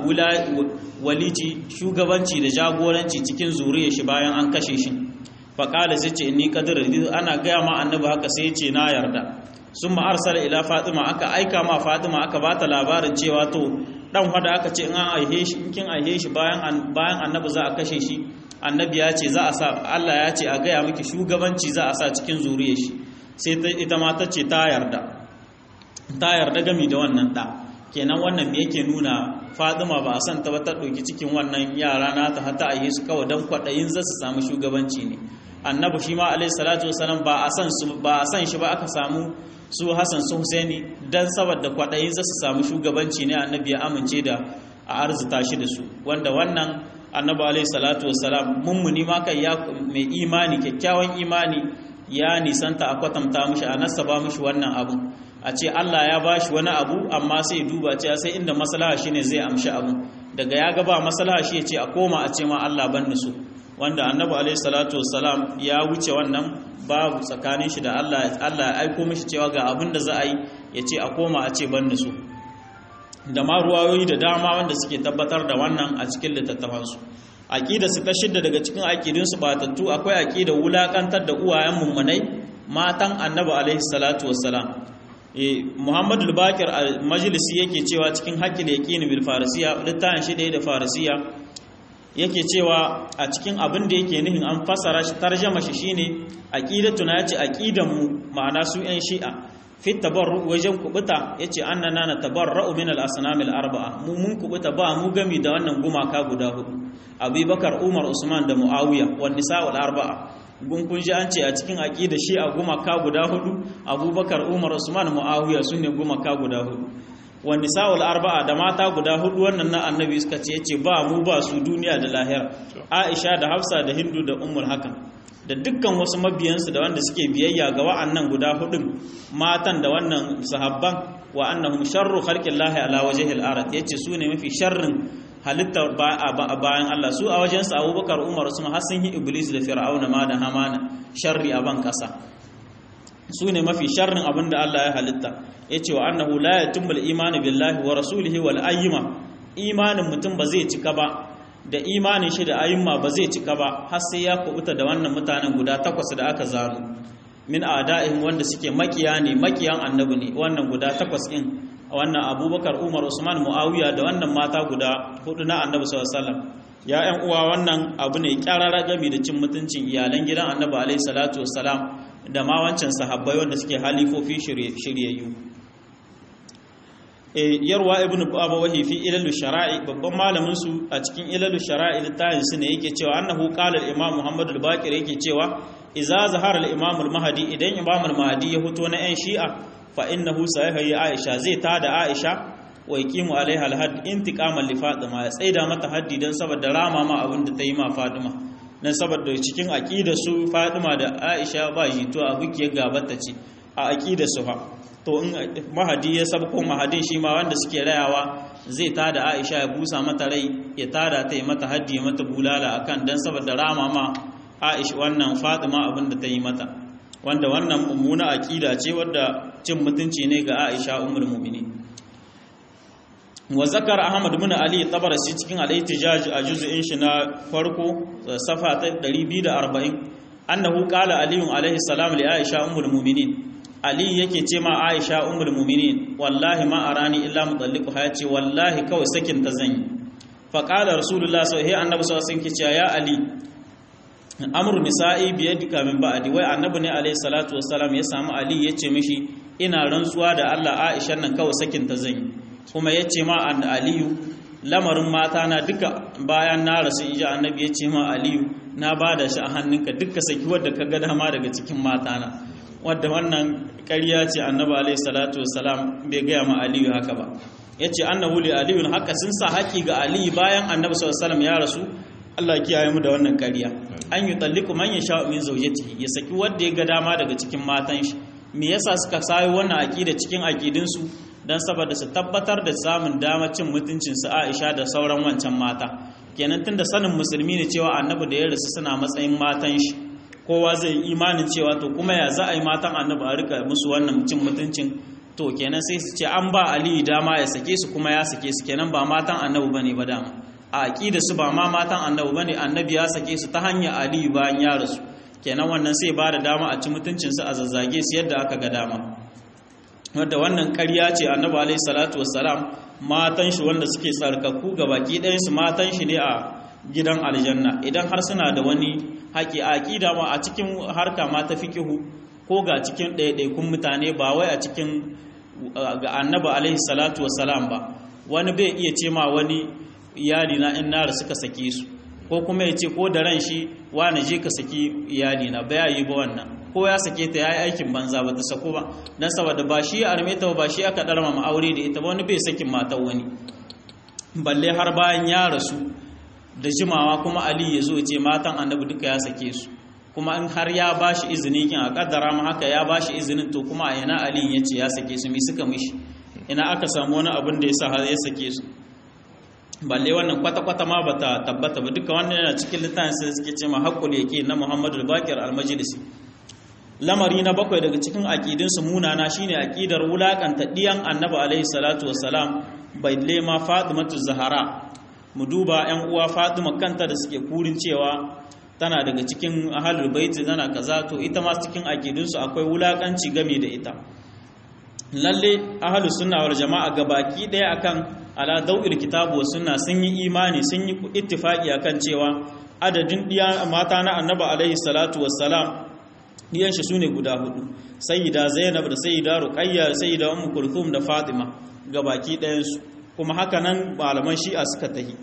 walici shugabanci da jagoranci cikin zuriyar shi bayan an kashe shi. Faƙala sai ce ni kadir, ana gaya ma annabi haka sai ce na yarda. Sun ma'arsala ila Fatima, aka aika ma Fatima aka ba ta labarin cewa to dan hada aka ce in an aihe shi, in kin aihe shi bayan bayan annabi za a kashe shi, annabi ya ce za a sa, Allah ya ce a gaya miki shugabanci za a sa cikin zuriyar shi. Sai ita ma ta ce ta yarda, ta yarda gami da wannan da. Kenan wannan me yake nuna Fatima ba a san ta ba ta ɗauki cikin wannan yara nata har ta aihe su kawai don kwaɗayin za su samu shugabanci ne. Annabi shi ma alaihi salatu wasalam ba a san su ba a san shi ba aka samu su Hassan su Husaini dan saboda kwaɗayin za su samu shugabanci ne annabi ya amince da a arzuta shi da su, wanda wannan annabi alaihi salatu wasalam mummuni ma kai ya mai imani kyakkyawan imani ya nisanta a kwatanta mishi a nasaba mishi wannan abu, a ce Allah ya bashi wani abu amma sai duba ce sai inda maslaha shine zai amshi abu, daga ya ga ba maslaha shi ya ce a koma a ce ma Allah ban ni so, wanda annabi alaihi salatu wassalam ya wuce wannan babu tsakanin shi da Allah. Allah ya aiko mishi cewa ga abin da za a yi, ya ce a koma a ce ban ni so, da ma ruwayoyi da dama wanda suke tabbatar da wannan a cikin littattafansu. Aqida su ta shidda daga cikin aqidun su batattu akwai aqida wulakantar da uwayen mummunai matan annabi alaihi salatu wassalam. eh Muhammad al-Baqir al-Majlisi yake cewa cikin haqqil yaqin bil farisiya, littafin shi da farisiya, yake cewa a cikin abin da yake nihin an fasara shi tarjama shi shine aqidatu na yace aqidan mu ma'ana su yan shi'a fi tabarru wajen kubuta yace annana na tabarra'u min al-asnam al-arba'a mu mun kubuta ba mu gami da wannan gumaka guda hudu Abubakar Umar Usman da Muawiya wan nisa wal arba'a gun kun ji an ce a cikin aqida shi a gumaka guda hudu Abubakar Umar Usman Muawiya sune gumaka guda hudu wan nisa wal arba'a da mata guda hudu wannan na annabi suka ce yace ba mu ba su duniya da lahira Aisha da Hafsa da Hindu da Ummul Hakam da dukkan wasu mabiyansu da wanda suke biyayya ga wa'annan guda hudun matan da wannan sahabban wa annahum sharru khalqillahi ala wajhil ard yace su ne mafi sharrin halitta bayan Allah su a wajen sa Abubakar Umar Usman har sun yi Iblis da Fir'auna ma da Hamana sharri a ban kasa su ne mafi sharrin abinda Allah ya halitta yace wa annahu la yatimul imanu billahi wa rasulihi wal ayyima imanin mutum ba zai cika ba da imanin shi da ayyuma ba zai cika ba har sai ya kubuta da wannan mutanen guda takwas da aka zano min a'da'ihim wanda suke makiya ne makiyan annabi ne wannan guda takwas din wannan Abubakar Umar Usman Muawiya da wannan mata guda hudu na annabi sallallahu alaihi wasallam ya ƴan uwa wannan abu ne kyarara gami da cin mutuncin iyalan gidan annabi alaihi salatu wassalam da ma wancan sahabbai wanda suke halifofi shiryayyu yarwa ibn abawahi fi ilalu shara'i babban malamin su a cikin ilalu shara'i littafin su ne yake cewa annahu qala al-imam Muhammad al-Baqir yake cewa idza zahara al-imam al-mahdi idan imam al-mahdi ya fito na yan shi'a fa innahu sayahyi Aisha zai tada Aisha wa yaqimu alaiha al-hadd intiqaman li Fatima ya tsaida mata haddi dan saboda rama ma abin da ta yi ma Fatima dan saboda cikin aqidar su Fatima da Aisha ba jito a bukiyar gabata ce a aqidar su fa to in mahadi ya sabko mahadin shi ma wanda suke rayawa zai tada Aisha ya busa mata rai ya tada ta yi mata haddi mata bulala akan dan saboda rama ma Aisha wannan Fatima abin da ta yi mata wanda wannan mummuna aqida ce wadda cin mutunci ne ga Aisha ummul mu'minin wa zakar Ahmad ibn Ali Tabarasi cikin al-Ihtijaj a juz'in shi na farko safa ta ɗari biyu da arba'in annahu qala Ali alayhi salam li Aisha ummul mu'minin Ali yake ce ma Aisha ummul mu'minin wallahi ma arani illa mudalliqu ha yace wallahi kawai sakin ta zan yi fa qala rasulullah sallallahu alaihi annabi sallallahu alaihi wasallam ya Ali amru nisa'i bi yadika min ba'di wai annabi ne alaihi salatu wassalam ya samu Ali yace mishi ina rantsuwa da Allah Aisha nan kawai sakin ta zan yi kuma yace ma an Aliyu lamarin mata na duka bayan na rasu inji annabi yace ma Aliyu na bada shi a hannunka duka saki wanda ka ga dama daga cikin mata na wadda wannan ƙarya ce annabi alaihi salatu wassalam bai gaya ma Aliyu haka ba yace annahu li aliyun haka sun sa haƙi ga Ali bayan annabi sallallahu alaihi wasallam ya rasu Allah kiyaye mu da wannan ƙarya an yi talliku man yasha min zawjatihi ya saki wanda ya ga dama daga cikin matan shi me yasa suka sayo wannan aqida cikin aqidin su dan saboda su tabbatar da samun dama cin mutuncin su Aisha da sauran wancan mata kenan tunda sanin musulmi ne cewa annabi da ya rasu suna matsayin matan shi kowa zai yi imanin cewa to kuma ya za a yi matan annabi a rika musu wannan cin mutuncin to kenan sai su ce an ba Ali dama ya sake su kuma ya sake su kenan ba matan annabi bane ba dama a aqida su ba ma matan annabi bane annabi ya sake su ta hanyar Ali bayan ya rasu kenan wannan sai ba da dama a ci mutuncin su a zazzage su yadda aka ga dama wanda wannan ƙarya ce annabi alaihi salatu wassalam matan shi wanda suke tsarkaku ga baki ɗayan su matan shi ne a gidan aljanna idan har suna da wani haƙi a aqida ma a cikin harka ma ta fiqhu ko ga cikin ɗaiɗaikun mutane ba wai a cikin ga annabi alaihi salatu wassalam ba wani bai iya ce ma wani iyali na in nara suka sake su ko kuma ya ce ko da ran shi wani je ka saki iyali na ba yi ba wannan ko ya sake ta yayi aikin banza ba ta sako ba dan saboda ba shi ya arme ta ba shi aka darma ma aure da ita ba wani bai sakin matar wani balle har bayan ya rasu da jimawa kuma Ali ya zo ce matan annabi duka ya sake su kuma in har ya bashi izini kin a kaddara ma haka ya bashi izinin to kuma a yana Ali ya ce ya sake su mi suka mishi ina aka samu wani abin da yasa har ya sake su balle wannan kwata-kwata ma bata tabbata ba duka wannan yana cikin littafin sai suke ce ma haqqul yaqin na Muhammadu al-Baqir al-Majlisi lamari na bakwai daga cikin aqidin su munana shine aqidar wulakanta diyan Annabi alaihi salatu wassalam balle ma Fatimatu Zahra mu duba ƴan uwa Fatima kanta da suke kurin cewa tana daga cikin ahlul bait tana kaza to ita ma cikin aqidin su akwai wulakanci game da ita lalle ahlus sunna wal jamaa gabaki daya akan ala dawil kitabu was sunna sun yi imani sun yi ittifaqi akan cewa adadin diya mata na annabi alaihi salatu wassalam diyan shi sune guda hudu sayyida zainab da sayyida ruqayya da sayyida ummu kulthum da fatima gabaki ɗayan su kuma haka nan malaman shi'a suka tahi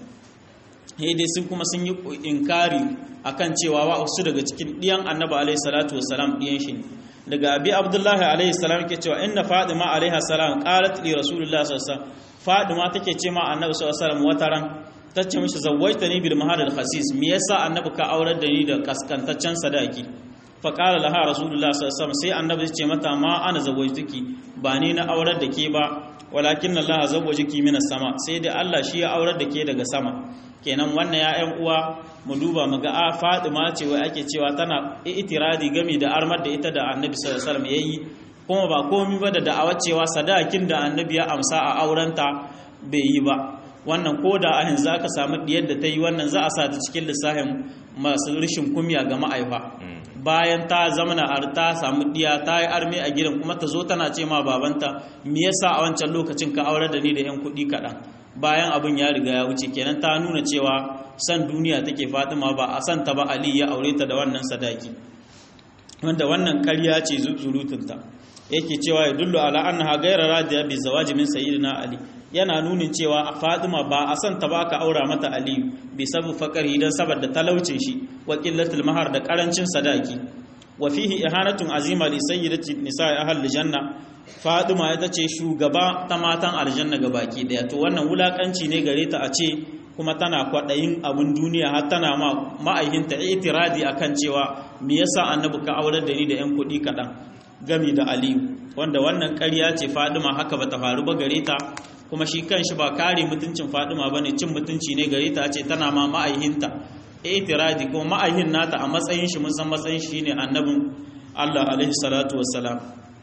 dai sun kuma sun yi inkari akan cewa wa su daga cikin diyan annabi alaihi salatu wassalam diyan shi daga abi abdullahi alaihi salam ke cewa inna fatima alaiha salam qalat li rasulullahi sallallahu alaihi wasallam fatima take ce ma annabi sallallahu alaihi wasallam wataran tace mishi zawwajtani bil mahar al khasis me yasa annabi ka aurar da ni da kaskantaccen sadaki fa qala laha rasulullahi sallallahu alaihi wasallam sai annabi ya ce mata ma ana zawwajtuki ba ni na aurar da ke ba walakin Allah zawwajiki minas sama sai dai Allah shi ya aurar da ke daga sama kenan wannan ya ƴan uwa mu duba mu ga a Fatima ce wai ake cewa tana itiradi game da armar da ita da Annabi sallallahu alaihi wasallam yayi kuma ba komai ba da da'awar cewa sadakin da Annabi ya amsa a aurenta bai yi ba wannan koda a yanzu aka samu diyar da ta yi wannan za a sa ta cikin lissafin masu rishin kumya ga ma'aifa bayan ta zamana ar ta samu diya ta yi arme a gidan kuma ta zo tana ce ma babanta me yasa a wancan lokacin ka aure da ni da yan kuɗi kaɗan bayan abin ya riga ya wuce kenan ta nuna cewa san duniya take Fatima ba a san ta ba Ali ya aure ta da wannan sadaki wanda wannan ƙarya ce zurutunta yake cewa ya dullu ala annaha ghayra radiya bi zawaji min sayyidina Ali yana nunin cewa Fatima ba a san ta ba ka aura mata Ali bi sabu fakari dan saboda talaucin shi wa qillatul mahar da karancin sadaki wa fihi ihanatun azima li sayyidati nisa'i ahli janna Fatima ita ce shugaba ta matan aljanna baki daya to wannan wulakanci ne gare ta a ce kuma tana kwadayin abun duniya har tana ma ma'aihinta itiradi akan cewa me yasa annabi ka aurar da ni da yan kudi kadan gami da Ali wanda wannan ƙarya ce Fatima haka bata faru ba gare ta kuma shi kanshi ba kare mutuncin Fatima bane cin mutunci ne gare ta ce tana ma ma'aihinta itiradi ko ma'aihin nata a matsayin shi mun san matsayin shi ne annabin Allah alaihi salatu wassalam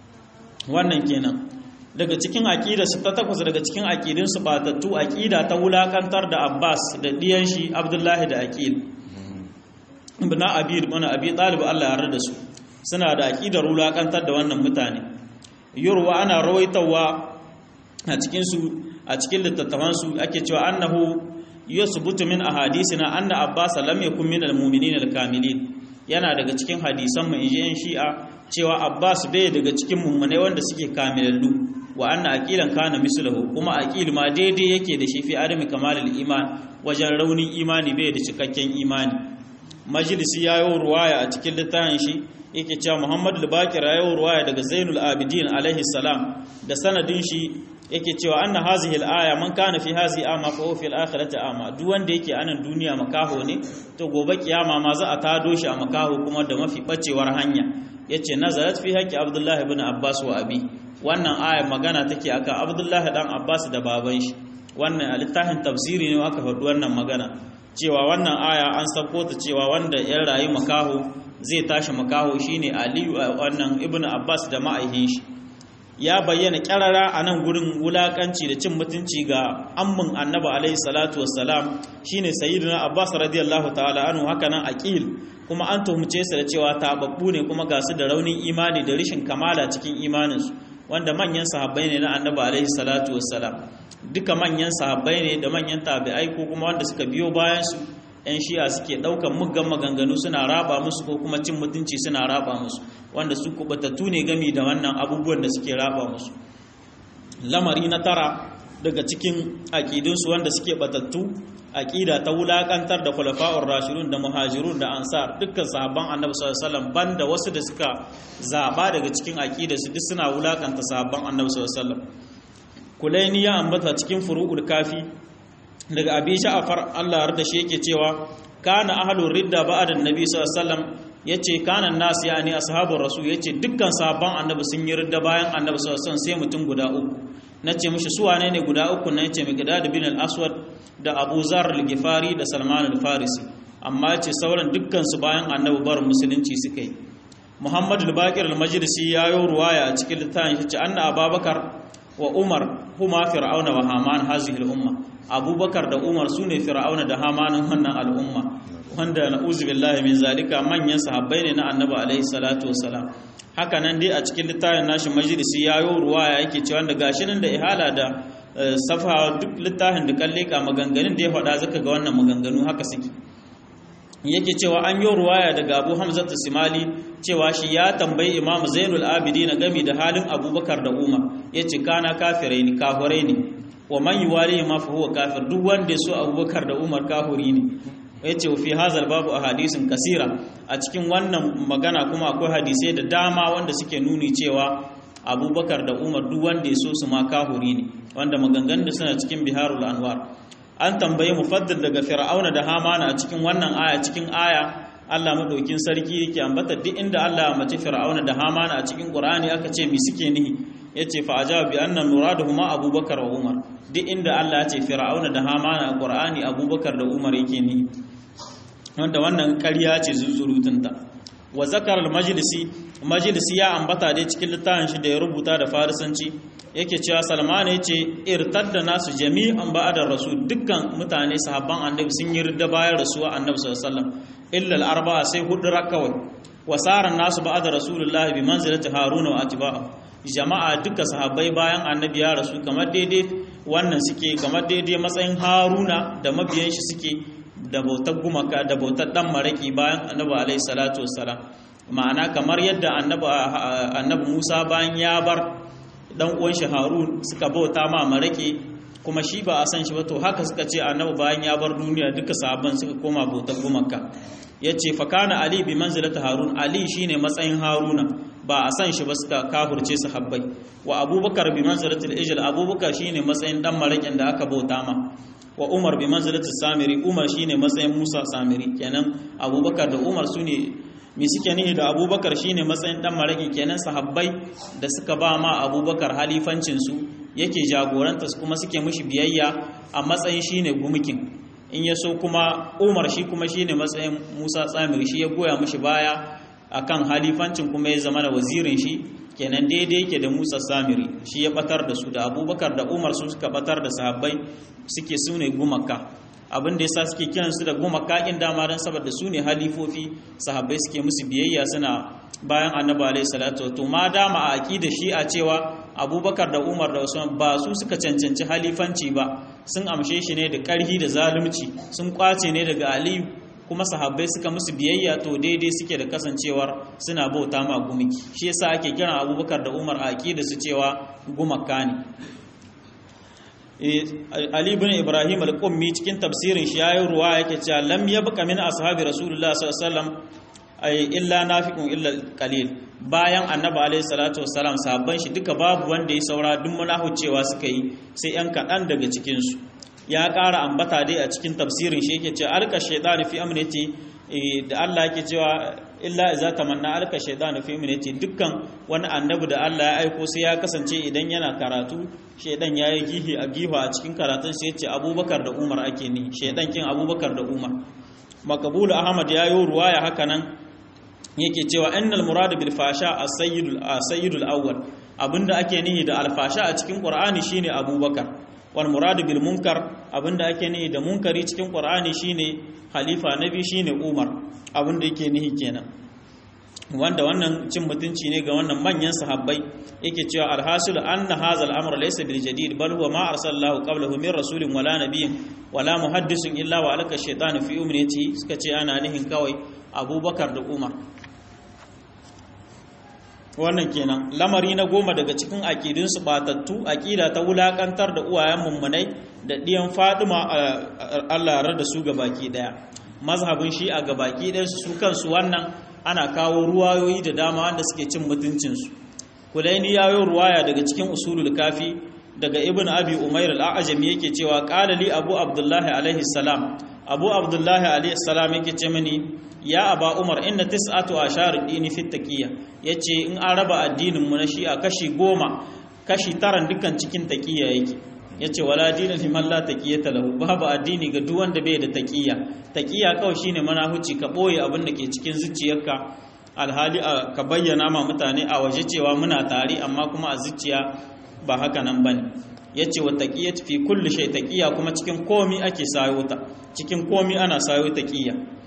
wannan kenan daga cikin aqida su ta takwas daga cikin aqidin su batattu aqida ta wulakantar da Abbas da diyan shi Abdullahi da Aqil ibn Abi ibn Abi Talib Allah ya yarda da su suna da aqidar wulakantar da wannan mutane yurwa ana rawaitawa a cikin su a cikin littattafan su ake cewa annahu yusbutu min ahadisina anna Abbas lam yakun min al-mu'minin al-kamilin yana daga cikin hadisan mu injin Shi'a cewa Abbas bai daga cikin mummunai wanda suke kamilallu wa anna aqilan kana misluhu kuma aqil ma daidai yake da shi fi adami kamalul iman wajen raunin imani bai da cikakken imani majlisi yayo ruwaya a cikin littafin shi yake cewa Muhammad al-Baqir yayo ruwaya daga Zainul Abidin alaihi salam da sanadin shi yake cewa anna hazihi al-aya man kana fi hazihi ama fa fi al-akhirati ama duk wanda yake anan duniya makaho ne to gobe kiyama ma za a tado shi a makaho kuma da mafi bacewar hanya yace nazarat fi haqqi Abdullah ibn Abbas wa abi wannan aya magana take akan Abdullah dan Abbas da baban shi wannan littafin tafsiri ne aka faɗi wannan magana cewa wannan aya an sako ta cewa wanda ya rayu makaho zai tashi makaho shine Ali wannan ibn Abbas da ma'aihin shi ya bayyana kyarara a nan gurin wulakanci da cin mutunci ga ammin annabi alaihi salatu wassalam shine sayyidina Abbas radiyallahu ta'ala anhu haka nan aqil kuma an tuhumce su da cewa tababbu ne kuma ga su da raunin imani da rishin kamala cikin imaninsu wanda manyan sahabbai ne na annabi alaihi salatu wassalam duka manyan sahabbai ne da manyan tabi'ai ko kuma wanda suka biyo bayan su yan shi'a suke daukan muggan maganganu suna raba musu ko kuma cin mutunci suna raba musu wanda su kubatattu ne gami da wannan abubuwan da suke raba musu lamari na tara daga cikin aqidunsu wanda suke batattu aqida ta wulakantar da khulafa'ur rashidun da muhajirun da ansar dukkan sahabban annabi sallallahu alaihi wasallam banda wasu da suka zaba daga cikin aqidarsu duk suna wulakanta sahabban annabi sallallahu alaihi wasallam kulaini ya ambata cikin furu'ul kafi daga abi sha'far Allah yarda shi yake cewa kana ahlur ridda ba'da annabi sallallahu alaihi wasallam yace kana nas yani ashabur rasul yace dukkan sahabban annabi sun yi ridda bayan annabi sallallahu alaihi wasallam sai mutum guda uku nace mishi su wane ne guda uku na yace miqdad bin al-aswad da Abu Zar al-Ghifari da Salman al-Farisi amma yace sauran dukkan su bayan annabi bar musulunci suka yi Muhammad al-Baqir al-Majlisi yayo ruwaya a cikin littafin shi anna Abubakar wa Umar huma fir'auna wa Haman hazihi al-umma Abubakar da Umar sune fir'auna da Hamanin wannan al'umma wanda na'uzu billahi min zalika manyan sahabbai ne na annabi alaihi salatu wassalam haka nan dai a cikin littafin nashi majlisi yayo ruwaya yake cewa da gashi nan da ihala da safa duk littafin da kalle ka maganganun da ya faɗa zaka ga wannan maganganu haka suke. Yake cewa an yi ruwaya daga Abu Hamza Simali cewa shi ya tambayi Imam Zainul Abidin game da halin Abubakar da Umar, yace kana kafirai ne kafirai ne wa man yuwali ma fa huwa kafir, duk wanda ya so Abubakar da Umar kafiri ne. Yace fi hazal babu ahadisin kasira, a cikin wannan magana kuma akwai hadisai da dama wanda suke nuni cewa Abubakar da Umar duk wanda ya so su ma kafiri ne, wanda maganganun da suna cikin Biharul Anwar. An tambaye mufaddal daga Fir'auna da Hamana a cikin wannan aya, cikin aya Allah madaukin sarki yake ambata duk inda Allah ya mace Fir'auna da Hamana a cikin Qur'ani aka ce mi suke nihi, yace fa ajaba bi anna muraduhuma Abubakar wa Umar, duk inda Allah ya ce Fir'auna da Hamana a Qur'ani Abubakar da Umar yake nihi, wanda wannan ƙarya ce zunzurutunta. Wa zakar al-majlisi, majlisi ya ambata dai cikin littafin shi da ya rubuta da Farisanci, yake cewa Salman yace irtadda nasu jami'an ba'da rasul, dukkan mutane sahabban annabi sun yi ridda bayan rasuwa annabi sallallahu alaihi wasallam illa al-arba'a sai hudu rakawai. Wasaran nasu ba'da rasulullahi bi manzilati haruna wa atba'u, jama'a duka sahabbai bayan annabi ya rasu kamar daidai wannan suke, kamar daidai matsayin haruna da mabiyan shi suke da bautar gumaka da bautar dan maraki bayan annabi alaihi salatu wassalam. Ma'ana kamar yadda annabi annabi Musa bayan ya bar dan uwan shi Harun suka bauta ma maraki kuma shi ba a san shi ba, to haka suka ce annabi bayan ya bar duniya duka sahabban suka koma bautar gumaka. Yace fa kana Ali bi manzilati Harun, Ali shine matsayin Haruna ba a san shi ba suka kafirce sahabbai. Wa Abubakar bi manzilati al-ijl, Abubakar shine matsayin dan marakin da aka bauta ma. Wa Umar bi manzilati Samiri, Umar shine matsayin Musa Samiri. Kenan Abubakar da Umar sune mi suke nihi da Abubakar shine matsayin dan maraki, kenan sahabbai da suka ba ma Abubakar halifancin su yake jagoranta su kuma suke mishi biyayya a matsayin shine gumukin. In ya so kuma Umar shi kuma shine matsayin Musa Samiri, shi ya goya mishi baya akan halifancin kuma ya zama da wazirin shi, kenan daidai yake da Musa Samiri, shi ya batar da su. Da Abubakar da Umar su suka batar da sahabbai suke sune gumaka. Abin da yasa suke kiran su da gumaka kin dama dan saboda su ne halifofi, sahabbai suke musu biyayya suna bayan annabi alaihi salatu. To ma dama a aqida shi a cewa Abubakar da Umar da Usman ba su suka cancanci halifanci ba, sun amshe shi ne da karhi da zalunci, sun kwace ne daga Aliyu, kuma sahabbai suka musu biyayya, to daidai suke da kasancewar suna bauta ma gumiki. Shi yasa ake kiran Abubakar da Umar a aqida su cewa gumaka ne. Ali ibn Ibrahim al-Qummi cikin tafsirin shi yayin ruwa yake cewa lam yabqa min ashabi Rasulullah sallallahu alaihi wasallam ay illa nafiqun illa qalil, bayan annabi alaihi salatu wassalam sahabban shi duka babu wanda ya saura, duk munahucewa suka yi sai yan kadan daga cikin su. Ya ƙara ambata dai a cikin tafsirin shi yake cewa alka shaytan fi amnati, da Allah yake cewa illa iza tamanna alka shaytan fi amnati, dukkan wani annabi da Allah ya aiko sai ya kasance idan yana karatu shaydan yayi gihi a giha a cikin karatun sai yace Abubakar da Umar ake ni, shaydan kin Abubakar da Umar. Makabul Ahmad yayo ruwaya haka nan yake cewa innal murad bil fasha as-sayyidul as-sayyidul awwal, abinda ake nihi da al-fasha a cikin Qur'ani shine Abubakar. Wal murad bil munkar, abinda ake nihi da munkari cikin Qur'ani shine khalifa nabi shine Umar, abinda yake nihi kenan, wanda wannan cin mutunci ne ga wannan manyan sahabbai. Yake cewa alhasil anna hadha al-amr laysa bil jadid bal huwa ma arsalallahu qablahu min rasulin wala nabiyyin wala muhaddisin illa wa alaka shaytan fi umniyati, suka ce ana nihin kawai Abubakar da Umar. Wannan kenan lamari na goma daga cikin aqidunsu batattu, aqida ta wulakantar da uwayen mummunai da diyan Fadima Allah ya rada su gabaki daya. Mazhabin shi a gabaki daya su kansu wannan ana kawo ruwayoyi da dama wanda suke cin mutuncin su. Kulaini yayo ruwaya daga cikin usulul kafi daga Ibn Abi Umair al-A'jami yake cewa qala li Abu Abdullah alaihi salam, Abu Abdullah alaihi salam yake ce mini ya Aba Umar inna tis'atu ashar dini fi taqiyya, yace in an raba addinin mu na shi'a kashi goma, kashi taran dukkan cikin taqiyya yake. Yace wala dina liman la taqiyata lahu, babu addini ga duk wanda bai da taqiyya. Taqiyya kawai shine manahuci, ka boye abin da ke cikin zuciyarka alhali ka bayyana ma mutane a waje cewa muna tare amma kuma a zuciya ba haka nan bane. Yace wa taqiyatu fi kulli shay, taqiyya kuma cikin komi ake sayo ta, cikin komi ana sayo taqiyya.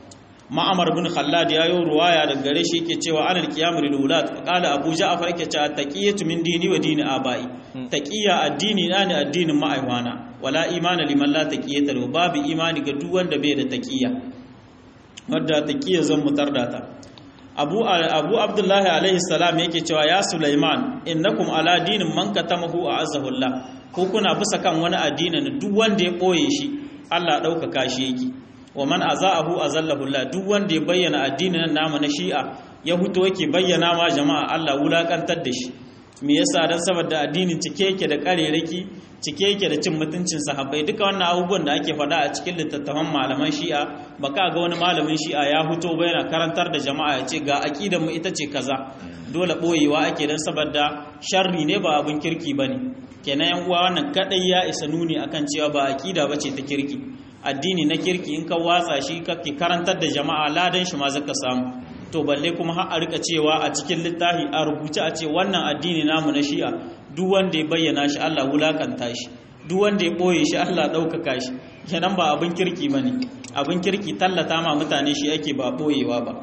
ma'amar bin khallad ya yi ruwaya daga gare shi yake cewa anal qiyamul lulat qala abu ja'far yake cewa taqiyatu min dini wa dini abai taqiya addini na ne addinin ma'aiwana wala imana liman la taqiyata lahu babu imani ga duk wanda bai da taqiya wanda taqiya zan mutar da ta abu abu abdullahi alaihi salam yake cewa ya sulaiman innakum ala dinin man katamahu a'azzahullah ko kuna bisa kan wani addinin duk wanda ya boye shi Allah ɗaukaka shi yake wa man azaahu azallahu Allah duk wanda ya bayyana addinin namu na Shi'a ya huto yake bayyana ma jama'a Allah wulakantar da shi me yasa dan saboda addinin cike yake da kareraki cike yake da cin mutuncin sahabbai duka wannan abubuwan da ake faɗa a cikin littattafan malaman Shi'a baka ga wani malamin Shi'a ya huto ba yana karantar da jama'a ya ce ga aqidar mu ita ce kaza dole boyewa ake dan saboda sharri ne ba abin kirki bane kenan yan uwa wannan kadai ya isa nuni akan cewa ba aqida bace ta kirki addini na kirki in ka watsa shi kake karantar da jama'a ladan shi ma zaka samu to balle kuma har a rika cewa a cikin littafi a rubuce a ce wannan addini namu na Shi'a duk wanda ya bayyana shi Allah wulakanta shi duk wanda ya boye shi Allah daukaka shi kenan ba abin kirki bane abin kirki tallata ma mutane shi yake ba boyewa ba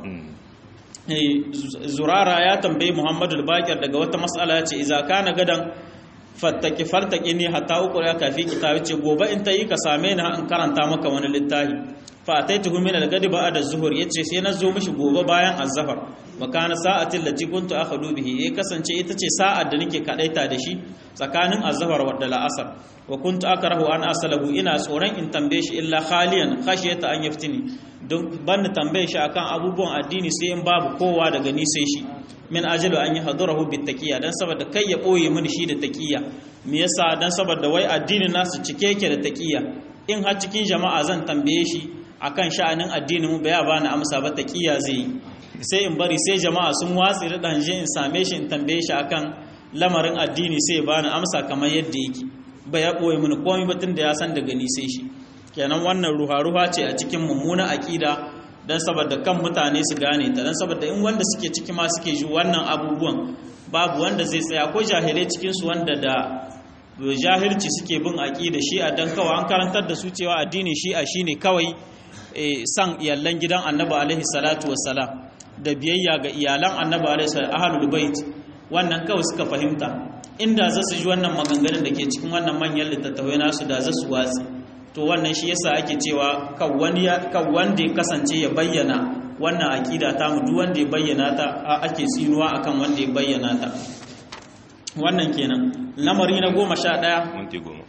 Zurara ya tambayi Muhammadu al-Baqir daga wata mas'ala ya ce idza kana gadan fattaki fartaki ne hatta uku ya kafi kitabi ce gobe in ta yi ka same ni in karanta maka wani littafi fa ataituhu min al-gadi ba'da az-zuhr yace sai na zo mishi gobe bayan az-zafar wa kana sa'atin lati kuntu akhadu bihi ya kasance ita ce sa'ar da nake kadaita da shi tsakanin az-zafar wa al-asr wa kuntu akrahu an asalahu ina tsoron in tambaye shi illa khaliyan khashiyata an yaftini don ban tambaye shi akan abubuwan addini sai in babu kowa daga ni sai shi min ajalu an yi hadurahu bit taqiya dan saboda kai ya boye mini shi da taqiya me yasa dan saboda wai addinin nasu cike yake da taqiya in har cikin jama'a zan tambaye shi akan sha'anin addinin mu baya bani amsa ba taqiya zai sai in bari sai jama'a sun watsi da danje in same shi in tambaye shi akan lamarin addini sai bani amsa kamar yadda yake ba ya boye mini komai ba tunda ya san daga ni sai shi kenan wannan ruha-ruha ce a cikin mummuna aqida dan saboda kan mutane su gane ta dan saboda in wanda suke ciki ma suke ji wannan abubuwan babu wanda zai tsaya ko jahilai cikin su wanda da jahilci suke bin aqida shi'a dan kawai an karantar da su cewa addini shi'a shine kawai san iyallan gidan Annabi alaihi salatu wassalam da biyayya ga iyalan Annabi alaihi salatu ahlul bait wannan kawai suka fahimta inda za su ji wannan maganganun da ke cikin wannan manyan littattafai nasu da za su watsi to wannan shi yasa ake cewa kan wani kan wanda ya kasance ya bayyana wannan akida ta mu duk wanda ya bayyana ta ake tsinuwa akan wanda ya bayyana ta wannan kenan lamari na goma sha ɗaya minti goma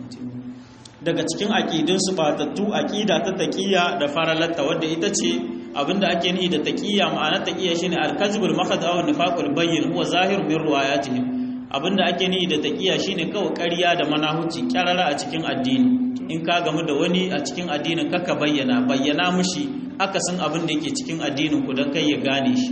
daga cikin aqidun su batattu aqida ta taqiyya da faralatta wanda ita ce abinda ake nihi da taqiyya ma'anar taqiyya shine al-kazbul mahad aw nifaqul bayyin huwa zahir min riwayatihim abinda ake nihi da taqiyya shine kawai ƙarya da manahuci kyarara a cikin addini in ka gamu da wani a cikin addinin kaka bayyana bayyana mushi akasin abin da yake cikin addinin ku dan kai ya gane shi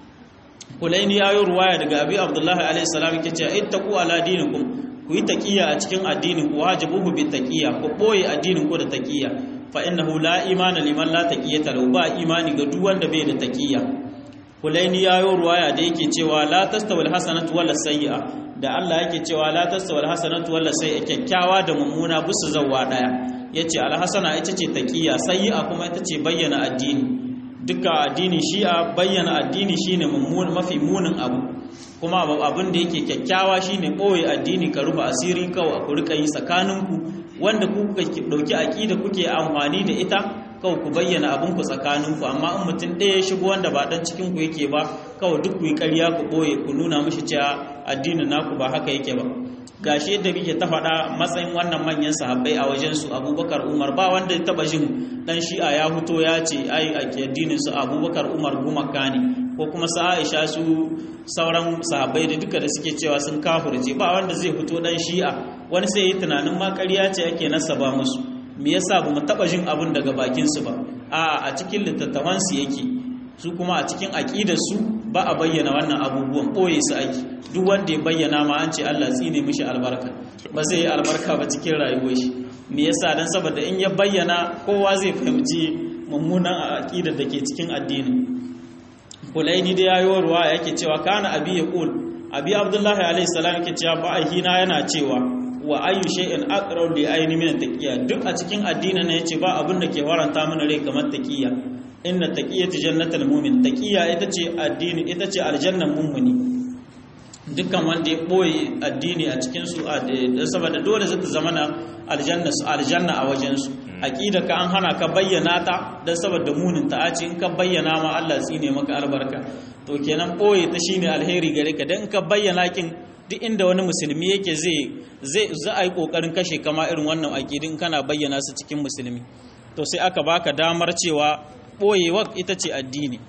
kulaini yayi ruwaya daga abi abdullahi alaihi salam yake cewa ittaqu ala dinikum ku yi taqiya a cikin addinin ku wajibuhu bi taqiya ku boye addinin ku da taqiya fa innahu la imana liman la taqiyata lahu ba imani ga duk wanda bai da taqiya kulaini yayi ruwaya da yake cewa la tastawil hasanatu wala sayyi'a da Allah yake cewa la tastawil hasanatu wala sayyi'a kyakkyawa da mummuna busu zawwa daya yace alhasana ita ce taqiya sayyi'a kuma ita ce bayyana addini duka addini shi'a bayyana addini shine mummun mafi munin abu kuma abin da yake kyakkyawa shine boye addini ka rufe asiri kawai ku rika yi tsakaninku wanda ku kuka dauki aqida kuke amfani da ita kawai ku bayyana abin ku tsakaninku amma in mutum ɗaya ya shigo wanda ba dan cikin ku yake ba kawai duk ku yi ƙarya ku boye ku nuna mishi cewa addinin naku ba haka yake ba gashi yadda muke ta faɗa matsayin wannan manyan sahabbai a wajen su Abubakar Umar ba wanda ya taba jin dan Shi'a ya fito ya ce ai addinin su Abubakar Umar gumaka ne ko kuma su Aisha su sauran sahabbai da duka da suke cewa sun kafirce ba wanda zai fito dan Shi'a wani sai yi tunanin ma ƙarya ce yake nasaba musu me yasa bamu taba jin abin daga bakin su ba a a cikin littattafan su yake su kuma a cikin aqidar su ba a bayyana wannan abubuwan boye su ake duk wanda ya bayyana ma an ce Allah tsine mishi albarka ba zai yi albarka ba cikin rayuwar shi me yasa dan saboda in ya bayyana kowa zai fahimci mummunan aqidar da ke cikin addini kulaini da yayo ruwa yake cewa kana abi yaqul abi abdullahi alayhi salam yake cewa ba ahina yana cewa wa ayu shay'in aqrab li ayni min taqiyya duk a cikin addinin ne yace ba abin da ke waranta mana rai kamar taqiyya inna taqiyatu jannatul mu'min taqiya ita ce addini ita ce aljannan mu'mini dukkan wanda ya boye addini a cikin su saboda dole zai zama na aljanna su aljanna a wajen su aqida ka an hana ka bayyana ta dan saboda munin ta a ce in ka bayyana ma Allah tsine maka albarka to kenan boye ta shine alheri gare ka dan ka bayyana kin duk inda wani musulmi yake zai zai za a yi kokarin kashe kama irin wannan aqidin kana bayyana su cikin musulmi to sai aka baka damar cewa boyewa ita ce addini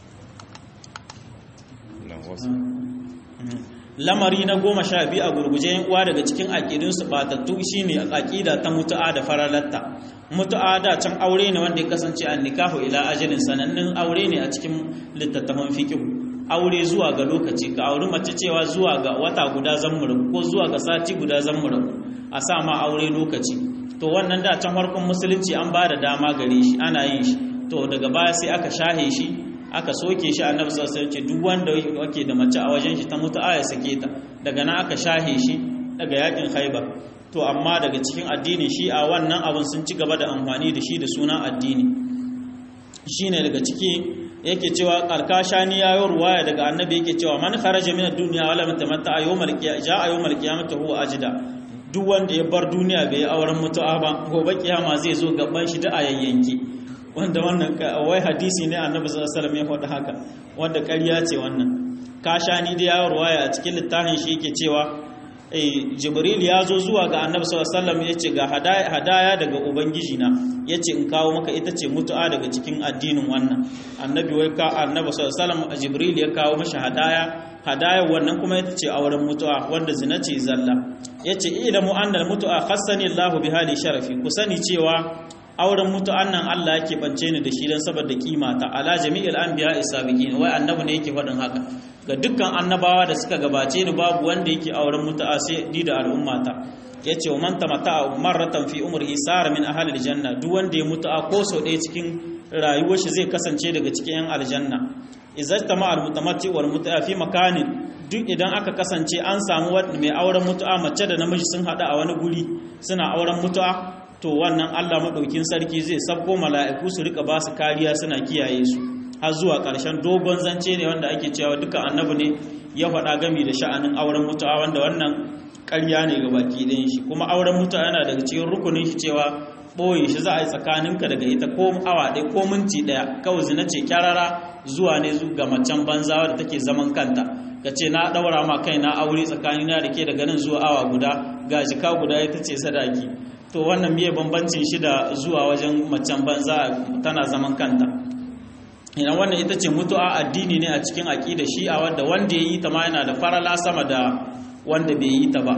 lamari na goma sha biyu a gurguje uwa daga cikin aƙidunsu batattu shine aƙida ta mutu'a da faralatta mutu'a da can aure ne wanda ya kasance an nikahu ila ajalin sanannin aure ne a cikin littattafan fiqh aure zuwa ga lokaci ka auri mace cewa zuwa ga wata guda zammuru ko zuwa ga sati guda zammuru a sa ma aure lokaci to wannan da can farkon musulunci an ba da dama gare shi ana yin shi to daga baya sai aka shahe shi aka soke shi annabi sallallahu alaihi wasallam duk wanda yake da mace a wajen shi ta mutu aya sake ta daga nan aka shahe shi daga yakin Khaibar to amma daga cikin addini shi a wannan abun sun ci gaba da amfani da shi da sunan addini shine daga ciki yake cewa karkashani yayo ruwaya daga annabi yake cewa man kharaja min ad-dunya wala mutamatta yawmal qiyamah jaa yawmal qiyamati huwa ajda duk wanda ya bar duniya bai auren mutu'a ba gobe kiyama zai zo gaban shi da ayayyanki wanda wannan wai hadisi ne annabi sallallahu alaihi wasallam ya faɗa haka wanda ƙarya ce wannan kashani da ya ruwaya a cikin littafin shi yake cewa eh jibril ya zo zuwa ga annabi sallallahu alaihi wasallam yace ga hadaya hadaya daga ubangiji na yace in kawo maka ita ce mutu'a daga cikin addinin wannan annabi wai ka annabi sallallahu alaihi wasallam jibril ya kawo mashi hadaya hadaya wannan kuma ita ce auren mutu'a wanda zina ce zalla yace ilamu annal mutu'a khassani Allahu bi hali sharafi ku sani cewa auren mutu'an nan Allah yake bance ni da shi dan saboda kima ta ala jami'il anbiya isabiqin wai annabi ne yake faɗin haka ga dukkan annabawa da suka gabace ni babu wanda yake auren mutu'a sai ni da al'ummata yace wa man tamata marratan fi umrihi sara min ahli aljanna duk wanda ya mutu'a ko sau ɗaya cikin rayuwar shi zai kasance daga cikin yan aljanna izajtama almutamatti wal mutu'a fi makanin duk idan aka kasance an samu mai auren mutu'a mace da namiji sun hada a wani guri suna auren mutu'a to wannan Allah madaukin sarki zai sabko mala'iku su rika ba su kariya suna kiyaye su har zuwa ƙarshen dogon zance ne wanda ake cewa duka annabi ne ya faɗa gami da sha'anin auren mutu'a wanda wannan ƙarya ne ga baki ɗayan shi kuma auren mutu'a yana daga cikin rukunin shi cewa ɓoye shi za a yi tsakaninka daga ita ko awa ɗaya ko minti ɗaya kawai zina ce kyarara zuwa ne ga macen banzawa da take zaman kanta ka ce na ɗaura ma kai na aure tsakanina da ke daga nan zuwa awa guda ga jika guda ita ce sadaki to wannan miye bambancin shi da zuwa wajen macen banza tana zaman kanta idan wannan ita ce mutu'a addini ne a cikin aqida shi'a wanda wanda yayi ta ma yana da farala sama da wanda bai yi ta ba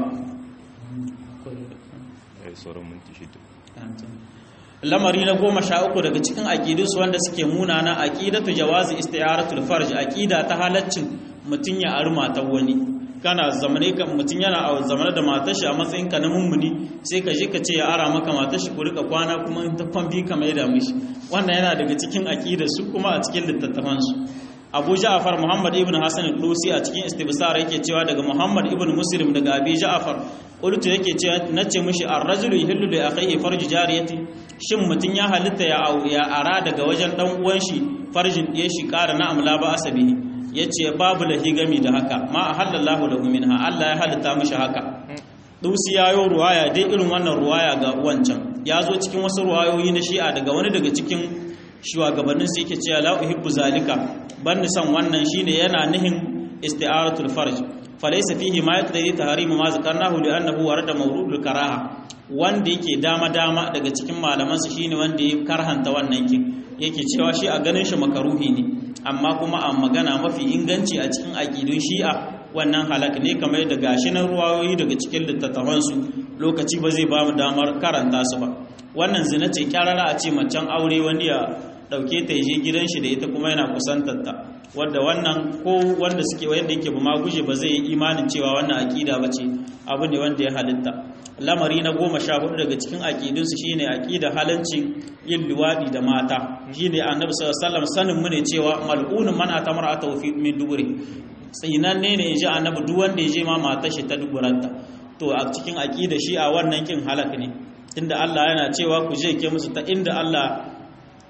lamari na goma sha uku daga cikin aqidunsu wanda suke munana aqidatu jawazi isti'aratul farj aqida ta halaccin mutun ya arma ta wani kana zamane kan mutun yana a zamane da matar shi a matsayin ka na mummuni sai ka je ka ce ya ara maka matar shi ku rika kwana kuma ta kwambi ka mai da mishi wannan yana daga cikin aqidar su kuma a cikin littattafan su Abu Ja'far Muhammad ibn Hasan al-Dusi a cikin istibsar yake cewa daga Muhammad ibn Muslim daga Abi Ja'far qultu yake cewa nace mishi ar-rajulu yahillu li akhihi farj jariyati shin mutun ya halitta ya ya ara daga wajen dan uwan shi farjin ya shi kara na amla ba asabihi yace babu lahi gami da haka ma halallahu lahu minha Allah ya halitta mishi haka Dusi yayo ruwaya dai irin wannan ruwaya ga wancan yazo cikin wasu ruwayoyi na Shi'a daga wani daga cikin shugabannin su yake cewa la uhibbu zalika ban san wannan shine yana nihin isti'aratul farj falaysa fihi ma yaqtadi tahrim ma zakarnahu li annahu warada mawrudul karaha wanda yake dama dama daga cikin malaman su shine wanda ya karhanta wannan kin yake cewa shi a ganin shi makaruhi ne amma kuma a magana mafi inganci a cikin aqidun Shi'a wannan halak ne kamar yadda gashi nan ruwayoyi daga cikin littattafan su lokaci ba zai ba mu damar karanta su ba wannan zina ce kyarara a ce macen aure wani ya dauke ta je gidan shi da ita kuma yana kusantar ta wanda wannan ko wanda suke wanda yake ba ma guje ba zai yi imanin cewa wannan aqida bace abu ne wanda ya halitta lamari na goma sha hudu daga cikin aqidun su shine aqida halancin yin luwadi da mata shine annabi sallallahu alaihi wasallam sanin mu ne cewa mal'unun man atamarata fi min duburi tsinanne ne yaji annabi duk wanda ya je ma matar shi ta duburanta to a cikin aqida shi a wannan kin halak ne tunda Allah yana cewa ku je ke musu ta inda Allah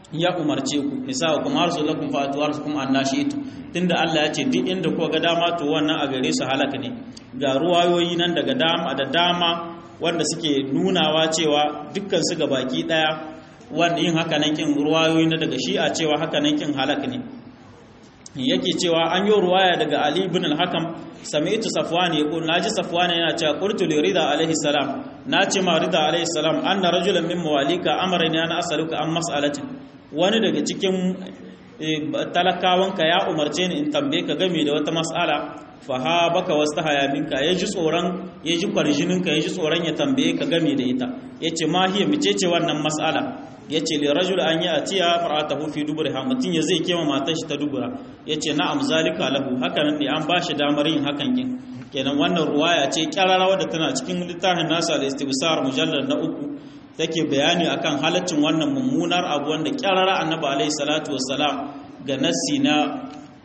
ya umarce ku nisa'ukum harsul lakum fa'atu harsukum annashitu tunda Allah ya ce duk inda ku ga dama to wannan a gare su halaka ne ga ruwayoyi nan daga dama da dama wanda suke nunawa cewa dukkan su ga baki daya wanda yin haka nan kin ruwayoyi na daga shi'a cewa haka nan kin halaka ne yake cewa an yi ruwaya daga Ali ibn al-Hakam sami'tu Safwan yaqul naji Safwan yana cewa qultu li Rida alaihi salam nace ma Rida alaihi salam anna rajulan min mawalika amarani ana asaluka an mas'alatin wani daga cikin talakawanka ya umarce ni in tambaye ka game da wata mas'ala fa ha baka wastahaya minka yaji tsoron yaji kwarjininka yaji tsoron ya tambaye ka game da ita yace ma hiya micece wannan mas'ala yace li rajul an ya atiya faratahu fi dubriha mutun ya zai kema matar shi ta dubura yace na'am zalika lahu hakan ne an bashi damar yin hakan kin kenan wannan ruwaya ce kyararawa da tana cikin littafin nasa al-istibsar mujallal na uku take bayani akan halaccin wannan mummunar abu wanda kyarara annabi alaihi salatu wassalam ga nassi na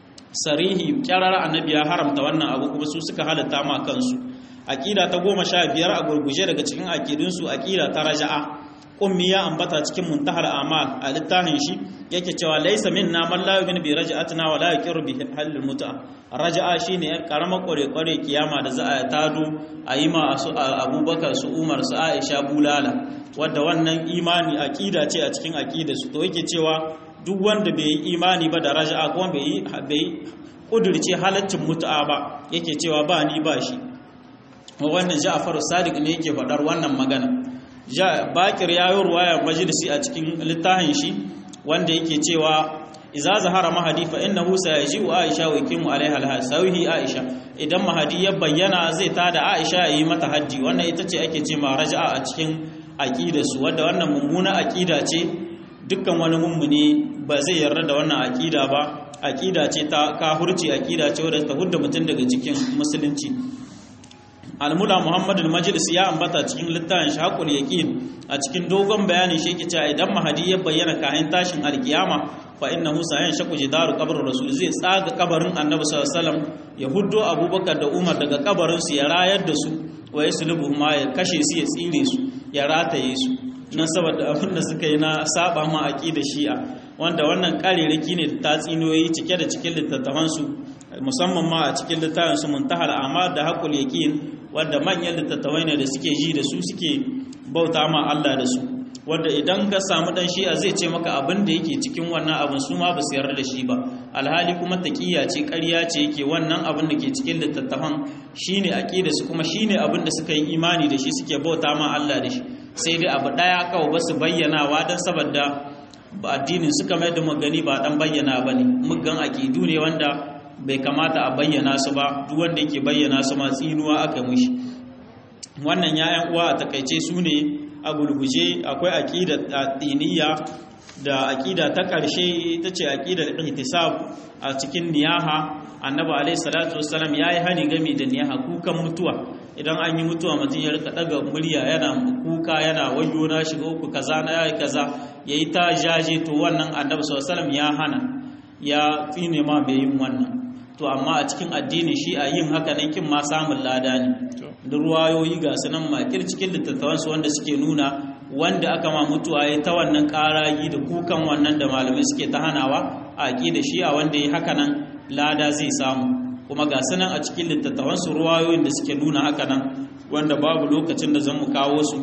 sarihi kyarara annabi ya haramta wannan abu kuma su suka halatta ma kansu aqida ta goma sha biyar a gurguje daga cikin aqidun su aqida ta raja'a ummi ya ambata cikin muntahar amal a littafin shi yake cewa laysa minna man la yu'minu bi raja'atina wa la yuqiru bi halil mut'a raja'a shine yar karama kore kore kiyama da za a tado a yi ma su Abubakar su Umar su Aisha bulala wanda wannan imani aqida ce a cikin aqida su to yake cewa duk wanda bai yi imani ba da raja'a kuma bai yi bai kudurce halaccin mut'a ba yake cewa ba ni ba shi wannan Ja'far Sadiq ne yake faɗar wannan magana Bakir ya yi ruwaya majalisi a cikin littafin shi wanda yake cewa iza zahara mahadi fa innahu sayaji'u Aisha wa yakimu alaiha al-sawihi Aisha idan mahadi ya bayyana zai tada Aisha yi mata haji wannan ita ce ake cewa raja'a a cikin aqida su wanda wannan mummuna aqida ce dukkan wani mummuni ba zai yarda da wannan aqida ba aqida ce ta kafirci aqida ce wadda ta hudda mutum daga cikin musulunci Al-Mula Muhammad al-Majlis ya ambata cikin littafin Shaqul Yaqin a cikin dogon bayani shi yake cewa idan Mahdi ya bayyana kayan tashin alkiyama fa innahu sayan shaqu jidaru qabr rasul zai tsaga kabarin Annabi sallallahu alaihi wasallam ya huddo Abubakar da Umar daga kabarin su ya rayar da su wa yaslubu ma ya kashe su ya tsire su ya rataye su nan saboda abin da suka yi na saba ma aqida Shi'a wanda wannan kareraki ne da tatsinoyi cike da cikin littattafan su musamman ma a cikin littafin su Muntahal Amal da Haqqul Yaqin wanda manyan littattafai ne da suke ji da su suke bauta ma Allah da su wanda idan ka samu dan Shi'a zai ce maka abin da yake cikin wannan abin su ma ba su yarda da shi ba alhali kuma taqiyya ce ƙarya ce yake wannan abin da ke cikin littattafan shine aqida su kuma shine abin da suka yi imani da shi suke bauta ma Allah da shi sai dai abu daya kawai ba su bayyanawa dan saboda addinin suka mai da magani ba dan bayyana bane muggan aqidu ne wanda bai kamata a bayyana su ba duk wanda yake bayyana su ma tsinuwa aka mushi wannan yayan uwa a takaice su ne a gulguje akwai aqida addiniya da aqida ta karshe ita ce aqidar ihtisab a cikin niyaha annabi alayhi salatu wassalam yayi hani game da niyaha kukan mutuwa idan an yi mutuwa mutum ya rika daga murya yana kuka yana wayo na shiga uku kaza na yayi kaza yayi ta jaje to wannan annabi sallallahu alaihi wasallam ya hana ya tsine ma bai yin wannan to amma a cikin addini shi a yin haka nan kin ma samun lada ne da ruwayoyi ga sunan makir cikin littattafansu wanda suke nuna wanda aka ma mutuwa ya ta wannan karagi da kukan wannan da malamai suke ta hanawa a da shi a wanda ya haka nan lada zai samu kuma ga sunan a cikin littattafansu ruwayoyin da suke nuna haka nan wanda babu lokacin da zan mu kawo su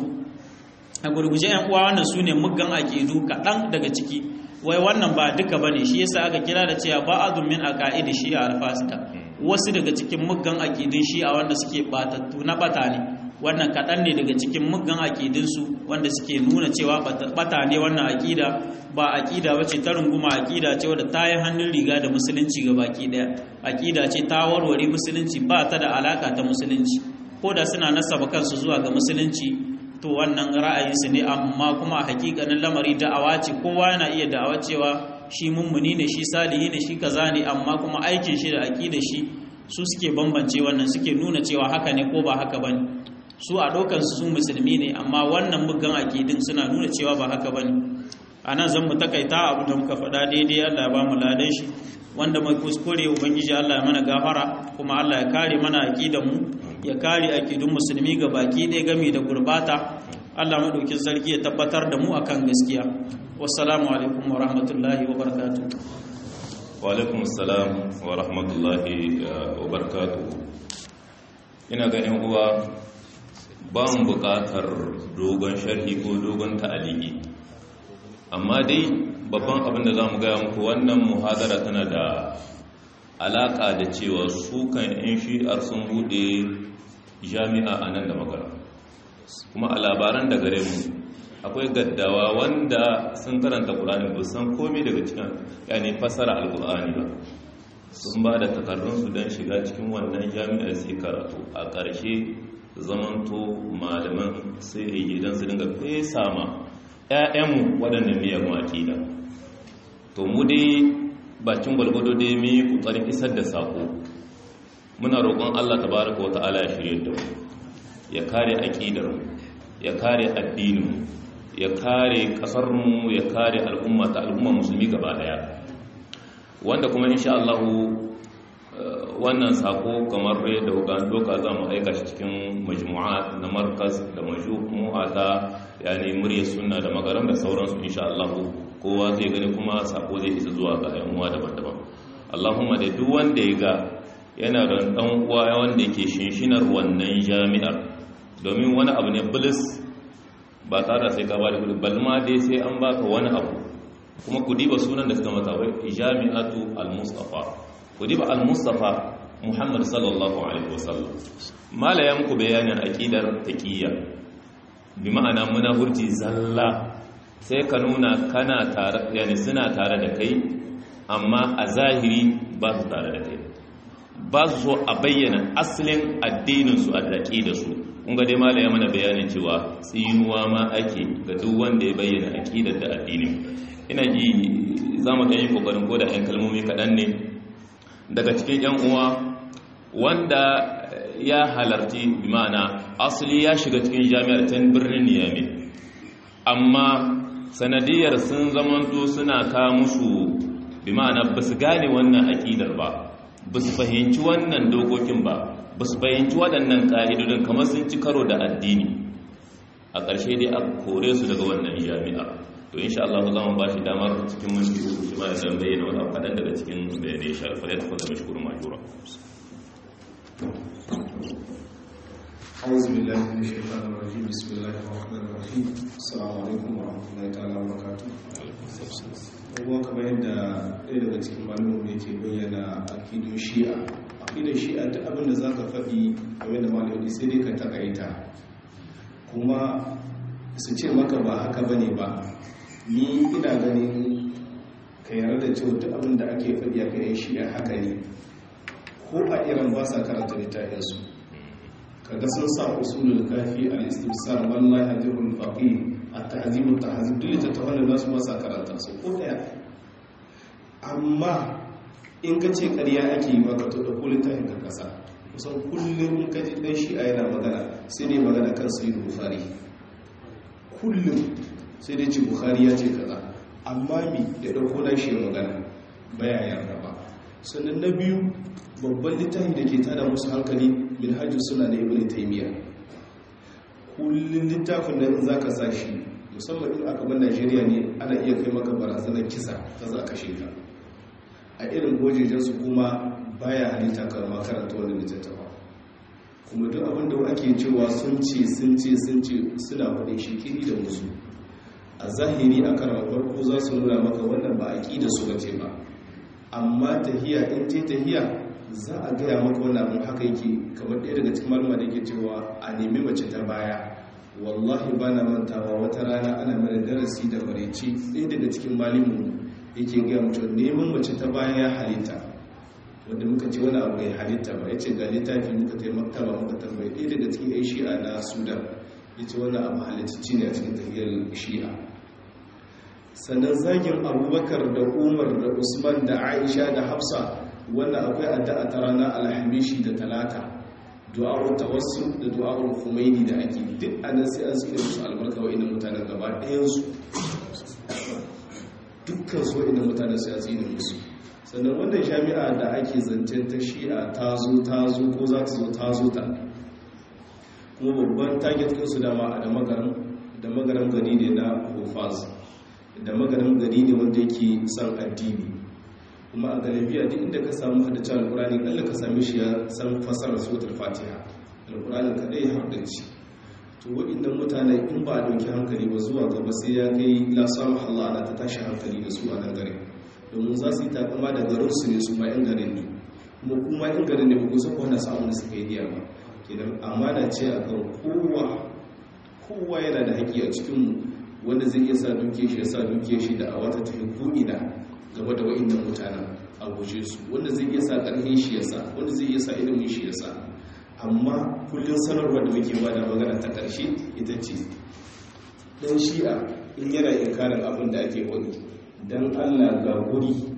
a gurguje yan uwa wannan sune muggan aqidu kaɗan daga ciki wai wannan ba duka bane shi yasa aka kira da cewa ba'adun min aqaidi shi'a al-fasida wasu daga cikin muggan aqidin shi'a wanda suke batattu na bata ne wannan kadan ne daga cikin muggan aqidin su wanda suke nuna cewa bata ne wannan aqida ba aqida bace ta runguma aqida ce wadda ta yi hannun riga da musulunci gabaki daya aqida ce ta warware musulunci ba ta da alaka ta musulunci ko da suna nasaba kansu zuwa ga musulunci to wannan ra'ayinsu ne amma kuma a hakikanin lamari da'awa ce kowa yana iya da'awa cewa shi mummuni ne shi salihi ne shi kaza ne amma kuma aikin shi da aqidar shi su suke bambance wannan suke nuna cewa haka ne ko ba haka bane su a dokan su musulmi ne amma wannan muggan aqidin suna nuna cewa ba haka bane anan zan mu takaita abu da muka faɗa daidai Allah ya ba mu ladan shi wanda mai kuskure ubangiji Allah ya mana gafara kuma Allah ya kare mana aqidan mu ya kare aqidun musulmi ga baki ɗaya game da gurbata Allah madaukin sarki ya tabbatar da mu akan gaskiya. Wassalamu alaikum wa rahmatullahi wa barakatuh. Wa alaikum assalam wa rahmatullahi wa barakatuh. Ina ga ƴan uwa ba mu buƙatar dogon sharhi ko dogon ta'aliki, amma dai babban abin da za mu gaya muku, wannan muhadara tana da alaƙa da cewa su kan yan shi'ar sun buɗe jami'a a nan da magana, kuma a labaran da gare mu akwai gaddawa wanda sun karanta ƙulani ba san komai daga cikin yani fasara alƙulani ba, sun ba da takardunsu don shiga cikin wannan jami'ar su karatu. A ƙarshe zamanto malaman sai idan su dinga fesa ma 'ya'yanmu waɗannan miyagun aƙida. To mu dai bakin gwalgwado dai mu yi ƙoƙarin isar da saƙo. Muna roƙon Allah tabaraka wa ta'ala ya shirye da mu, ya kare aƙidarmu, ya kare addininmu, ya kare ƙasarmu, ya kare al'umma ta al'umma musulmi gaba ɗaya. Wanda kuma insha Allah wannan sako kamar da hukan doka za mu aika shi cikin majmu'a na markaz da majmu'a ta yani murya sunna da magaram da sauransu insha Allah kowa zai gani kuma sako zai isa zuwa ga yan uwa daban-daban. Allahumma da duk wanda ya ga yana da dan uwa wanda yake shinshinar wannan jami'ar, domin wani abu ne bilis ba tare da sai ka ba da kudi balma dai sai an baka wani abu, kuma ku diba sunan da suka mata wai jami'atu al-mustafa, ku diba al-mustafa Muhammad sallallahu alaihi wasallam. Mala ya muku bayanin aqidar taqiyya, bi ma'ana munafurci zalla, sai ka nuna kana tare, yani suna tare da kai amma a zahiri ba su tare da kai, ba su so a bayyana asalin addinin su a aqidar su. Kun ga dai mala ya mana bayanin cewa tsinuwa ma ake ga duk wanda ya bayyana aqidar da addinin. Ina ji za mu ɗan yi kokarin ko da ɗan kalmomi kaɗan ne daga cikin ‘yan uwa wanda ya halarci bi ma'ana asali ya shiga cikin jami'ar ta birnin Niyami, amma sanadiyar sun zamanto suna ka musu bi ma'ana ba su gane wannan aƙidar ba, ba su fahimci wannan dokokin ba, ba su fahimci waɗannan ƙa'idodin, kamar sun ci karo da addini. A ƙarshe dai a kore su daga wannan jami'a. To insha Allah za mu ba shi damar cikin minti uku shi ma da dan bayyana wani kaɗan daga cikin bayanai sha fa ya tafi da mashkurun majura. أعوذ بالله من الشيطان الرجيم بسم الله الرحمن الرحيم السلام عليكم ورحمة الله تعالى وبركاته. Kuma kamar yadda ɗaya daga cikin malamin yake bayyana akidun shi'a, akidun shi'a ta abin da za ka faɗi game da malami sai dai ka takaita, kuma su ce maka ba haka bane ba. Ni ina ganin ka yarda da cewa duk abin da ake faɗi a kan shi'a haka ne, ko a iran ba sa karanta littafinsu. Kaga sun sa usulul kafi al-istifsar wallahi hajjul faqih at-tahzib at-tahzib duk littattafan da su ba sa karanta su ko daya. Amma in ka ce ƙarya ake yi baka to da littafin ka kasa, kusan kullum in ka ji dan shi'a yana magana sai dai magana kan sayyid bukhari, kullum sai dai ce bukhari ya ce kaza, amma mi ya dauko dan shi magana baya yarda ba. Sannan na biyu, babban littafi da ke tada musu hankali minhajus sunna na ibn taymiya. Kullun littafin nan za ka sa shi, musamman in aka bar Najeriya ne, ana iya kai maka barazanar kisa ta za ka sheka a irin gojejen su, kuma baya halitta karma karanta wani littattafa. Kuma duk abin da ake cewa sun ce sun ce sun ce suna faɗin shi kiri da musu, a zahiri a karan farko za su nuna maka wannan ba aqida su bace ba, amma tahiya in ce tahiya za a gaya maka wannan abin haka yake. Kamar ɗaya daga cikin malama da yake cewa a nemi mace ta baya, wallahi ba na mantawa wata rana ana mana darasi da maraice, ɗaya daga cikin malimu yake gaya mutum neman mace ta baya ya halitta, wanda muka ce wani abu ya halitta ba, ya ce ga littafi muka taimaka ba muka tambayi ɗaya daga cikin yan shi'a na Sudan, ya ce wannan abu halittacci ne a cikin tafiyar shi'a. Sannan zagin Abubakar da Umar da Usman da Aisha da Hafsa, wannan akwai addu'a ta ranar Alhamishi da Talata, du'a'ul tawassul da du'a'ul Khumaini da ake duk anan sai an tsire musu albarka wa innan mutanen gaba ɗayan su, dukkan su innan mutanen sai an tsire musu. Sannan wannan jami'a da ake zancen ta shi'a ta zo ta zo ko za ta zo ta zo ta, kuma babban target ɗin su dama a da magaran da magaran gari ne na hufaz da magaran gari ne wanda yake san addini kuma a galibiya duk inda ka samu haddace alkurani kalla ka same shi ya san fasarar suratul fatiha alkurani kadai ya haddace to waɗannan mutane in ba a dauki hankali ba zuwa gaba sai ya kai la sama Allah ana ta tashi hankali da su a nan gare domin za su yi takama da garin su ne su ma yan garin ne kuma kuma yan garin ne ba ku san ko wanda samu da suka yi diya ba kenan amana ce akan kowa kowa yana da haƙƙi a cikin wanda zai iya sa duke shi ya sa duke shi da a wata tafi ko'ina gaba da wa'innan mutanen a guje su wanda zai iya sa ƙarfin shi ya sa wanda zai iya sa ilimin shi ya sa amma kullum sanarwa da muke ba da magana ta ƙarshe ita ce ɗan shi'a in yana inkarin abin da ake wani don Allah ga guri